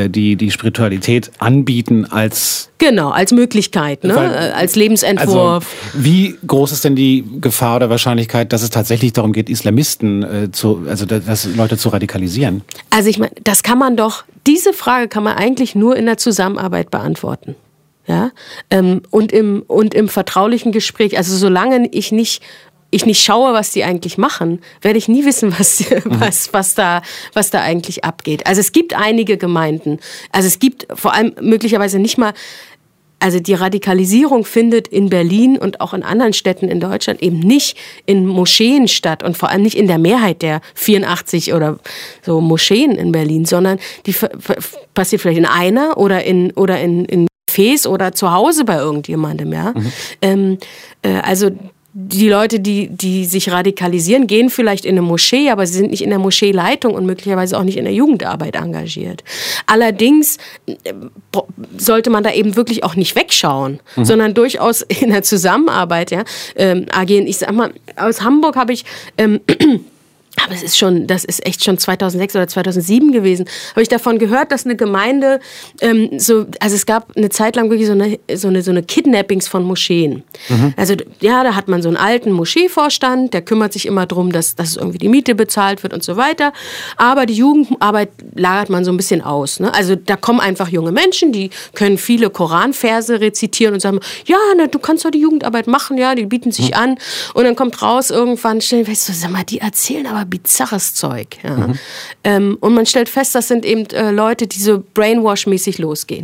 die die Spiritualität anbieten als genau als Möglichkeit, ne? Weil, als Lebensentwurf. Also, wie groß ist denn die Gefahr oder Wahrscheinlichkeit, dass es tatsächlich darum geht, Islamisten äh, zu, also dass Leute zu radikalisieren? Also ich meine, das kann man doch. Diese Frage kann man eigentlich nur in der Zusammenarbeit beantworten. Ja? Ähm, und, im, und im vertraulichen Gespräch. Also solange ich nicht, ich nicht schaue, was die eigentlich machen, werde ich nie wissen, was, was, was, da, was da eigentlich abgeht. Also es gibt einige Gemeinden. Also es gibt vor allem möglicherweise nicht mal... Also die Radikalisierung findet in Berlin und auch in anderen Städten in Deutschland eben nicht in Moscheen statt und vor allem nicht in der Mehrheit der vierundachtzig oder so Moscheen in Berlin, sondern die passiert vielleicht in einer oder in oder in, in Cafés oder zu Hause bei irgendjemandem, ja. Mhm. Ähm, äh, also die Leute, die, die sich radikalisieren, gehen vielleicht in eine Moschee, aber sie sind nicht in der Moscheeleitung und möglicherweise auch nicht in der Jugendarbeit engagiert. Allerdings sollte man da eben wirklich auch nicht wegschauen, mhm. sondern durchaus in der Zusammenarbeit ja, ähm, agieren. Ich sag mal, aus Hamburg habe ich... Ähm, aber es ist schon, das ist echt schon zweitausendsechs oder zweitausendsieben gewesen, habe ich davon gehört, dass eine Gemeinde ähm, so, also es gab eine Zeit lang wirklich so eine, so eine, so eine Kidnappings von Moscheen. Mhm. Also ja, da hat man so einen alten Moscheevorstand, der kümmert sich immer darum, dass, dass irgendwie die Miete bezahlt wird und so weiter. Aber die Jugendarbeit lagert man so ein bisschen aus. Ne? Also da kommen einfach junge Menschen, die können viele Koranverse rezitieren und sagen, ja, ne, du kannst doch die Jugendarbeit machen, ja, die bieten sich mhm. an. Und dann kommt raus irgendwann, stell, weißt du, sag mal, die erzählen aber bizarres Zeug. Ja. Mhm. Ähm, und man stellt fest, das sind eben äh, Leute, die so brainwash-mäßig losgehen.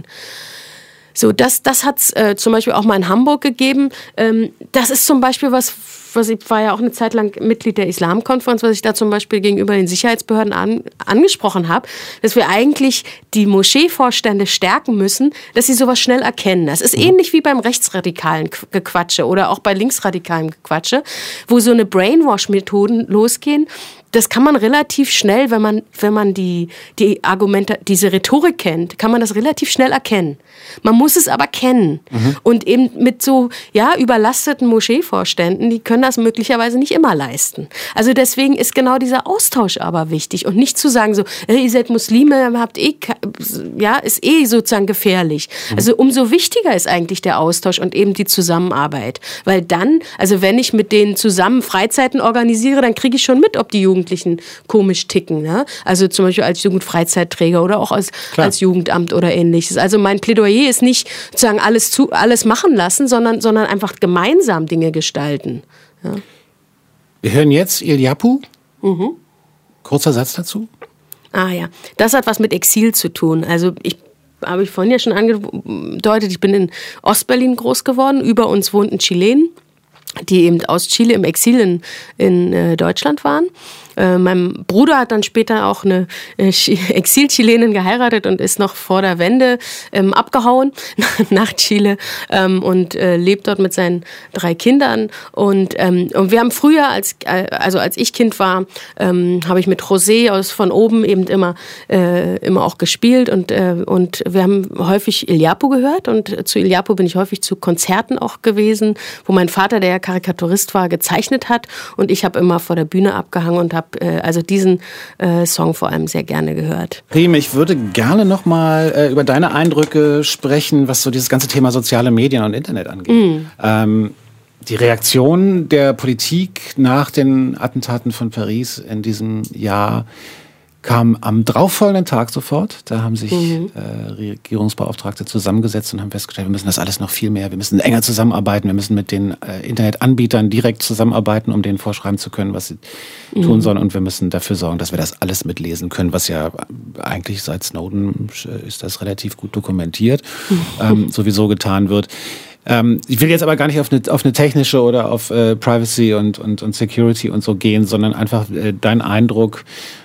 So, das, das hat es äh, zum Beispiel auch mal in Hamburg gegeben. Ähm, das ist zum Beispiel was, was ich war ja auch eine Zeit lang Mitglied der Islamkonferenz, was ich da zum Beispiel gegenüber den Sicherheitsbehörden an, angesprochen habe, dass wir eigentlich die Moscheevorstände stärken müssen, dass sie sowas schnell erkennen. Das ist mhm. ähnlich wie beim rechtsradikalen Gequatsche oder auch bei linksradikalen Gequatsche, wo so eine Brainwash-Methoden losgehen. Das kann man relativ schnell, wenn man, wenn man die, die Argumente, diese Rhetorik kennt, kann man das relativ schnell erkennen. Man muss es aber kennen. Mhm. Und eben mit so, ja, überlasteten Moscheevorständen, die können das möglicherweise nicht immer leisten. Also deswegen ist genau dieser Austausch aber wichtig und nicht zu sagen so, hey, ihr seid Muslime, habt eh, ja, ist eh sozusagen gefährlich. Mhm. Also umso wichtiger ist eigentlich der Austausch und eben die Zusammenarbeit. Weil dann, also wenn ich mit denen zusammen Freizeiten organisiere, dann kriege ich schon mit, ob die Jugendlichen komisch ticken. Ne? Also zum Beispiel als Jugendfreizeitträger oder auch als, als Jugendamt oder ähnliches. Also mein Plädoyer ist nicht sozusagen alles, zu, alles machen lassen, sondern, sondern einfach gemeinsam Dinge gestalten. Ja. Wir hören jetzt Ilyapu. Mhm. Kurzer Satz dazu. Ah ja, das hat was mit Exil zu tun. Also ich habe ich vorhin ja schon angedeutet, ich bin in Ostberlin groß geworden. Über uns wohnten Chilenen, die eben aus Chile im Exil in, in äh, Deutschland waren. Äh, mein Bruder hat dann später auch eine äh, Exil-Chilenin geheiratet und ist noch vor der Wende ähm, abgehauen nach Chile ähm, und äh, lebt dort mit seinen drei Kindern. Und, ähm, und wir haben früher, als, äh, also als ich Kind war, ähm, habe ich mit José aus von oben eben immer, äh, immer auch gespielt und, äh, und wir haben häufig Ilyapu gehört und zu Ilyapu bin ich häufig zu Konzerten auch gewesen, wo mein Vater, der ja Karikaturist war, gezeichnet hat und ich habe immer vor der Bühne abgehangen und habe äh, also diesen äh, Song vor allem sehr gerne gehört. Riem, ich würde gerne noch mal äh, über deine Eindrücke sprechen, was so dieses ganze Thema soziale Medien und Internet angeht. Mm. Ähm, die Reaktion der Politik nach den Attentaten von Paris in diesem Jahr kam am darauffolgenden Tag sofort. Da haben sich mhm. äh, Regierungsbeauftragte zusammengesetzt und haben festgestellt, wir müssen das alles noch viel mehr, wir müssen enger zusammenarbeiten, wir müssen mit den äh, Internetanbietern direkt zusammenarbeiten, um denen vorschreiben zu können, was sie mhm. tun sollen. Und wir müssen dafür sorgen, dass wir das alles mitlesen können, was ja eigentlich seit Snowden ist das relativ gut dokumentiert, mhm. ähm, sowieso getan wird. Ähm, ich will jetzt aber gar nicht auf eine, auf eine technische oder auf äh, Privacy und, und, und Security und so gehen, sondern einfach äh, dein Eindruck,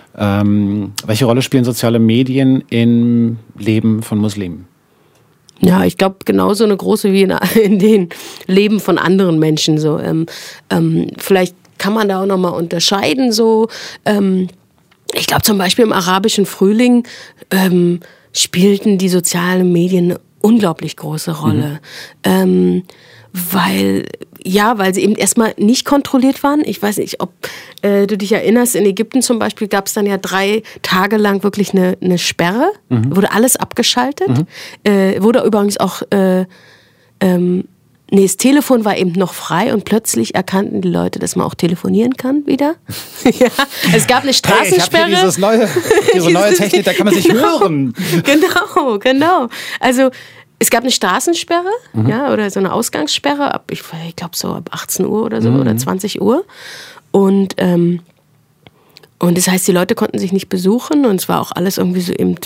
Ähm, welche Rolle spielen soziale Medien im Leben von Muslimen? Ja, ich glaube genauso eine große wie in, in den Leben von anderen Menschen. So, ähm, ähm, vielleicht kann man da auch nochmal unterscheiden. So, ähm, ich glaube zum Beispiel im arabischen Frühling ähm, spielten die sozialen Medien eine unglaublich große Rolle. Mhm. Ähm, weil, ja, weil sie eben erstmal nicht kontrolliert waren. Ich weiß nicht, ob äh, du dich erinnerst, in Ägypten zum Beispiel gab es dann ja drei Tage lang wirklich eine, eine Sperre, mhm. wurde alles abgeschaltet, mhm. äh, wurde übrigens auch, äh, ähm, nee, das Telefon war eben noch frei und plötzlich erkannten die Leute, dass man auch telefonieren kann wieder. Ja, es gab eine Straßensperre. Hey, ich hab hier dieses neue, diese neue Technik, da kann man sich genau, hören. Genau, genau. Also es gab eine Straßensperre, mhm. ja, oder so eine Ausgangssperre ab, ich, ich glaube so ab achtzehn Uhr oder so mhm. oder zwanzig Uhr. Und, ähm, und das heißt, die Leute konnten sich nicht besuchen und es war auch alles irgendwie so eben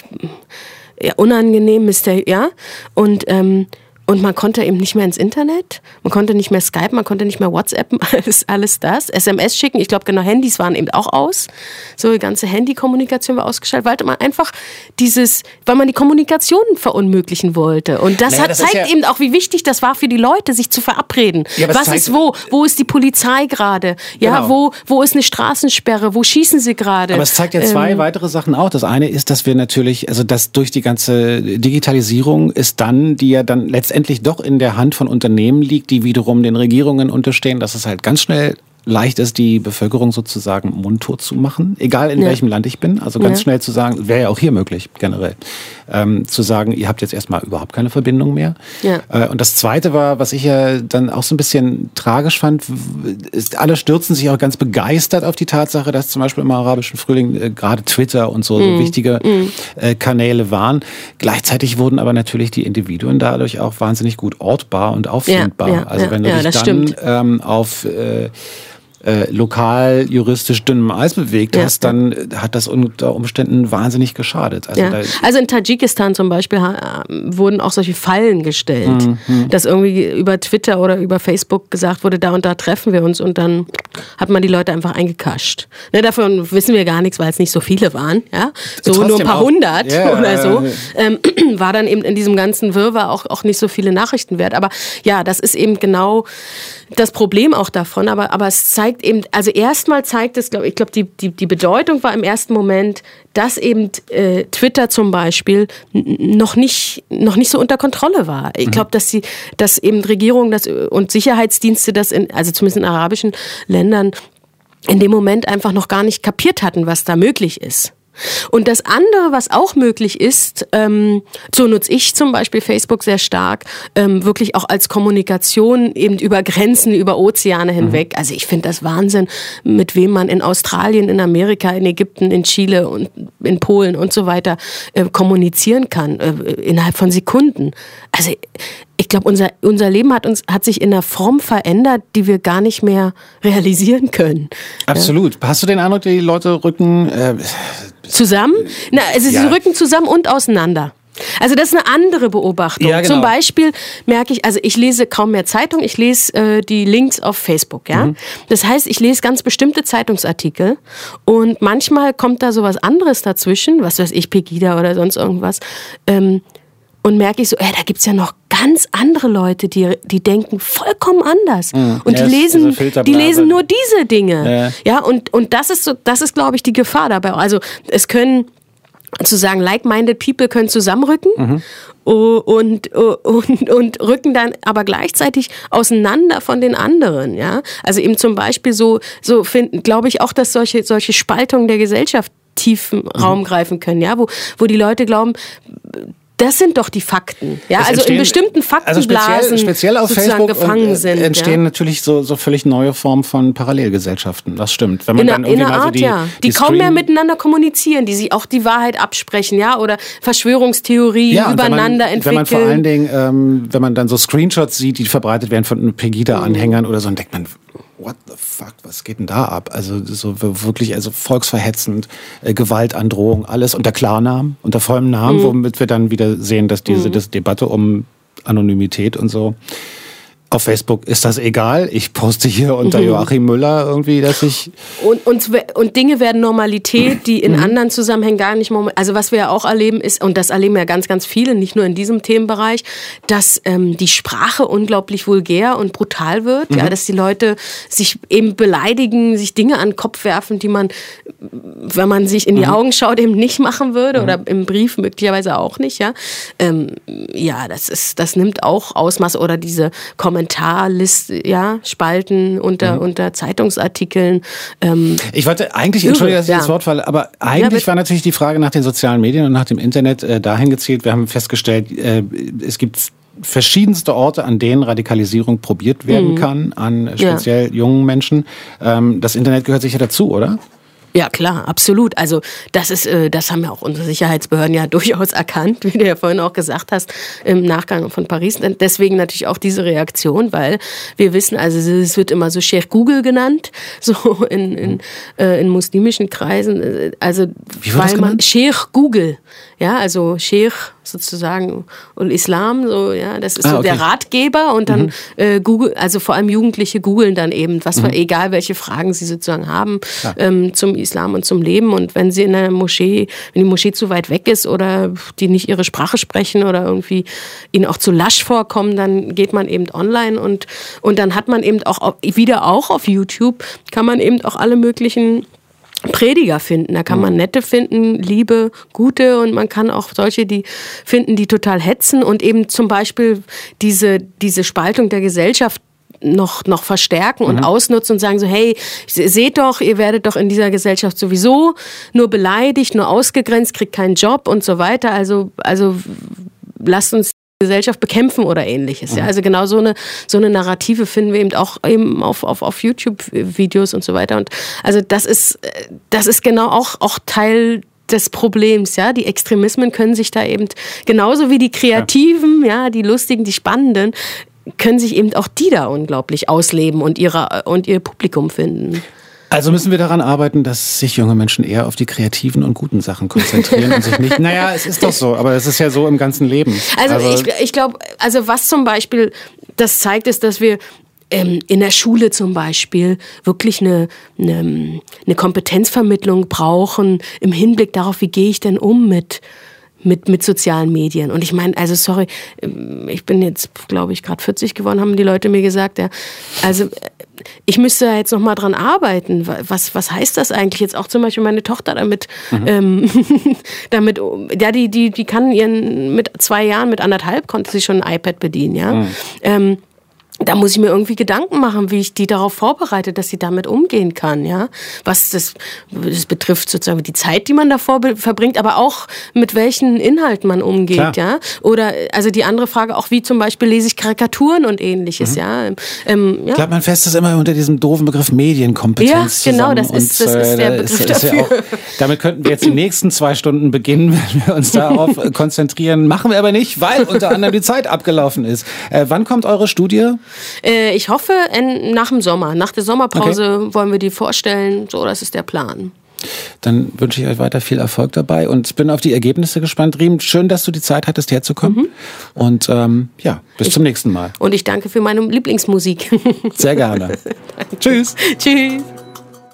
ja, unangenehm, Mister Ja. Und ähm, Und man konnte eben nicht mehr ins Internet, man konnte nicht mehr Skype, man konnte nicht mehr WhatsAppen, alles, alles das. S M S schicken, ich glaube genau, Handys waren eben auch aus. So die ganze Handykommunikation war ausgeschaltet, weil man einfach dieses, weil man die Kommunikation verunmöglichen wollte. Und das, naja, hat, das zeigt ja eben auch, wie wichtig das war für die Leute, sich zu verabreden. Ja, was ist wo? Wo ist die Polizei gerade? Ja, genau. wo, wo ist eine Straßensperre? Wo schießen sie gerade? Aber es zeigt ja zwei ähm, weitere Sachen auch. Das eine ist, dass wir natürlich, also dass durch die ganze Digitalisierung ist dann, die ja dann letztendlich endlich doch in der Hand von Unternehmen liegt, die wiederum den Regierungen unterstehen, dass es halt ganz schnell leicht ist, die Bevölkerung sozusagen mundtot zu machen, egal in ja. welchem Land ich bin. Also ganz ja. schnell zu sagen, wäre ja auch hier möglich generell, ähm, zu sagen, ihr habt jetzt erstmal überhaupt keine Verbindung mehr. Ja. Äh, und das Zweite war, was ich ja dann auch so ein bisschen tragisch fand, ist, alle stürzen sich auch ganz begeistert auf die Tatsache, dass zum Beispiel im arabischen Frühling äh, gerade Twitter und so, mm. so wichtige mm. äh, Kanäle waren. Gleichzeitig wurden aber natürlich die Individuen dadurch auch wahnsinnig gut ortbar und auffindbar. Ja, ja, also wenn ja, du dich dann ähm, auf äh, Äh, lokal juristisch dünnem Eis bewegt hast, ja. dann hat das unter Umständen wahnsinnig geschadet. Also, ja. da also in Tadschikistan zum Beispiel ha, wurden auch solche Fallen gestellt, mhm. dass irgendwie über Twitter oder über Facebook gesagt wurde, da und da treffen wir uns und dann hat man die Leute einfach eingekascht. Ne, davon wissen wir gar nichts, weil es nicht so viele waren, ja, so Trotzdem nur ein paar auch. hundert yeah. oder so, ähm, war dann eben in diesem ganzen Wirrwarr auch, auch nicht so viele Nachrichten wert. Aber ja, das ist eben genau das Problem auch davon, aber, aber es zeigt eben, also erstmal zeigt es, glaube ich, glaube die, die, die Bedeutung war im ersten Moment, dass eben äh, Twitter zum Beispiel n- noch nicht, noch nicht so unter Kontrolle war. Ich glaube, dass die, dass eben Regierungen das, und Sicherheitsdienste das in, also zumindest in arabischen Ländern in dem Moment einfach noch gar nicht kapiert hatten, was da möglich ist. Und das andere, was auch möglich ist, ähm, so nutze ich zum Beispiel Facebook sehr stark, ähm, wirklich auch als Kommunikation eben über Grenzen, über Ozeane hinweg. Mhm. Also ich finde das Wahnsinn, mit wem man in Australien, in Amerika, in Ägypten, in Chile und in Polen und so weiter äh, kommunizieren kann, äh, innerhalb von Sekunden. Also ich glaube, unser, unser Leben hat uns hat sich in einer Form verändert, die wir gar nicht mehr realisieren können. Absolut. Ja. Hast du den Eindruck, die Leute rücken äh, zusammen? Na, also ja. sie rücken zusammen und auseinander. Also das ist eine andere Beobachtung. Ja, genau. Zum Beispiel merke ich, also ich lese kaum mehr Zeitung, ich lese äh, die Links auf Facebook. Ja? Mhm. Das heißt, ich lese ganz bestimmte Zeitungsartikel und manchmal kommt da sowas anderes dazwischen, was weiß ich, Pegida oder sonst irgendwas, ähm, und merke ich so, ey, da gibt's ja noch ganz andere Leute, die, die denken vollkommen anders. Mhm. Und ja, die lesen, die lesen nur diese Dinge. Ja, ja und, und das ist so, das ist, glaube ich, die Gefahr dabei. Also es können sozusagen like-minded people können zusammenrücken mhm. und, und, und rücken dann aber gleichzeitig auseinander von den anderen. Ja? Also eben zum Beispiel so, so finden, glaube ich auch, dass solche, solche Spaltungen der Gesellschaft tiefen mhm. Raum greifen können, ja? wo, wo die Leute glauben, das sind doch die Fakten. Ja, es also in bestimmten Faktenblasen also speziell, speziell auf Facebook gefangen sind. Entstehen ja? natürlich so, so völlig neue Formen von Parallelgesellschaften. Das stimmt. Wenn man in dann einer, in einer Art, so die, ja. Die, die kaum Stream- mehr miteinander kommunizieren, die sich auch die Wahrheit absprechen, ja, oder Verschwörungstheorien ja, übereinander wenn man, entwickeln. Wenn man vor allen Dingen, ähm, wenn man dann so Screenshots sieht, die verbreitet werden von Pegida-Anhängern mhm. oder so, dann denkt man, what the fuck, was geht denn da ab? Also so wirklich, also volksverhetzend, äh, Gewaltandrohung, alles unter Klarnamen, unter vollem Namen, mhm. womit wir dann wieder sehen, dass diese mhm. das Debatte um Anonymität und so. Auf Facebook ist das egal. Ich poste hier unter mhm. Joachim Müller irgendwie, dass ich... Und, und, und Dinge werden Normalität, die in mhm. anderen Zusammenhängen gar nicht... Also was wir ja auch erleben ist, und das erleben ja ganz, ganz viele, nicht nur in diesem Themenbereich, dass ähm, die Sprache unglaublich vulgär und brutal wird. Mhm. Ja, dass die Leute sich eben beleidigen, sich Dinge an den Kopf werfen, die man, wenn man sich in die mhm. Augen schaut, eben nicht machen würde. Mhm. Oder im Brief möglicherweise auch nicht. Ja, ähm, ja das, ist, das nimmt auch Ausmaß. Oder diese Kommentare Kommentarliste, ja, Spalten unter, mhm. unter Zeitungsartikeln. Ähm, ich wollte eigentlich, entschuldige, dass ich ja. das Wort falle, aber eigentlich ja, war natürlich die Frage nach den sozialen Medien und nach dem Internet äh, dahin gezielt. Wir haben festgestellt, äh, es gibt verschiedenste Orte, an denen Radikalisierung probiert werden mhm. kann, an speziell ja. jungen Menschen. Ähm, das Internet gehört sicher dazu, oder? Ja, klar, absolut. Also das ist, das haben ja auch unsere Sicherheitsbehörden ja durchaus erkannt, wie du ja vorhin auch gesagt hast, im Nachgang von Paris. Deswegen natürlich auch diese Reaktion, weil wir wissen, also es wird immer so Sheikh Google genannt, so in, in, äh, in muslimischen Kreisen. Also wie wird weil das man genannt? Sheikh Google, ja, also Sheikh sozusagen und Islam, so ja, das ist ah, so okay. der Ratgeber und dann mhm. äh, Google, also vor allem Jugendliche googeln dann eben, was mhm. egal welche Fragen sie sozusagen haben ja. ähm, zum Islam und zum Leben, und wenn sie in der Moschee, wenn die Moschee zu weit weg ist oder die nicht ihre Sprache sprechen oder irgendwie ihnen auch zu lasch vorkommen, dann geht man eben online und und dann hat man eben auch wieder auch auf YouTube kann man eben auch alle möglichen Prediger finden. Da kann man nette finden, liebe, gute, und man kann auch solche, die finden, die total hetzen und eben zum Beispiel diese, diese Spaltung der Gesellschaft noch, noch verstärken und mhm. ausnutzen und sagen so, hey, seht doch, ihr werdet doch in dieser Gesellschaft sowieso nur beleidigt, nur ausgegrenzt, kriegt keinen Job und so weiter. Also, also lasst uns Gesellschaft bekämpfen oder ähnliches. Mhm. Ja, also genau so eine, so eine Narrative finden wir eben auch eben auf, auf, auf YouTube-Videos und so weiter. Und also das ist, das ist genau auch, auch Teil des Problems, ja. Die Extremismen können sich da eben, genauso wie die Kreativen, ja, ja die Lustigen, die Spannenden, können sich eben auch die da unglaublich ausleben und ihre, und ihr Publikum finden. Also müssen wir daran arbeiten, dass sich junge Menschen eher auf die kreativen und guten Sachen konzentrieren und sich nicht, naja, es ist doch so, aber es ist ja so im ganzen Leben. Also, also ich, ich glaube, also was zum Beispiel das zeigt, ist, dass wir ähm, in der Schule zum Beispiel wirklich eine, eine, eine Kompetenzvermittlung brauchen im Hinblick darauf, wie gehe ich denn um mit Mit, mit sozialen Medien. Und ich meine, also sorry, ich bin jetzt, glaube ich, gerade vierzig geworden, haben die Leute mir gesagt. Ja. Also ich müsste jetzt noch mal dran arbeiten. Was, was heißt das eigentlich? Jetzt auch zum Beispiel meine Tochter damit, mhm. ähm, damit, ja, die, die, die kann ihren, mit zwei Jahren, mit anderthalb konnte sie schon ein iPad bedienen, ja. Mhm. Ähm, Da muss ich mir irgendwie Gedanken machen, wie ich die darauf vorbereite, dass sie damit umgehen kann, ja. Was das, das betrifft sozusagen die Zeit, die man davor be- verbringt, aber auch mit welchen Inhalten man umgeht, Klar. ja. Oder, also die andere Frage auch, wie zum Beispiel lese ich Karikaturen und ähnliches, mhm. ja. Ähm, ja. Ich glaube, man fasst das immer unter diesem doofen Begriff Medienkompetenz Ja, genau, zusammen. das ist, und, das ist der Begriff ist, ist dafür. Ja auch, damit könnten wir jetzt die nächsten zwei Stunden beginnen, wenn wir uns darauf konzentrieren. Machen wir aber nicht, weil unter anderem die Zeit abgelaufen ist. Äh, wann kommt eure Studie? Äh, ich hoffe, in, nach dem Sommer. Nach der Sommerpause okay. wollen wir die vorstellen. So, das ist der Plan. Dann wünsche ich euch weiter viel Erfolg dabei und bin auf die Ergebnisse gespannt. Riem, schön, dass du die Zeit hattest, herzukommen. Mhm. Und ähm, ja, bis ich, zum nächsten Mal. Und ich danke für meine Lieblingsmusik. Sehr gerne. Tschüss. Tschüss.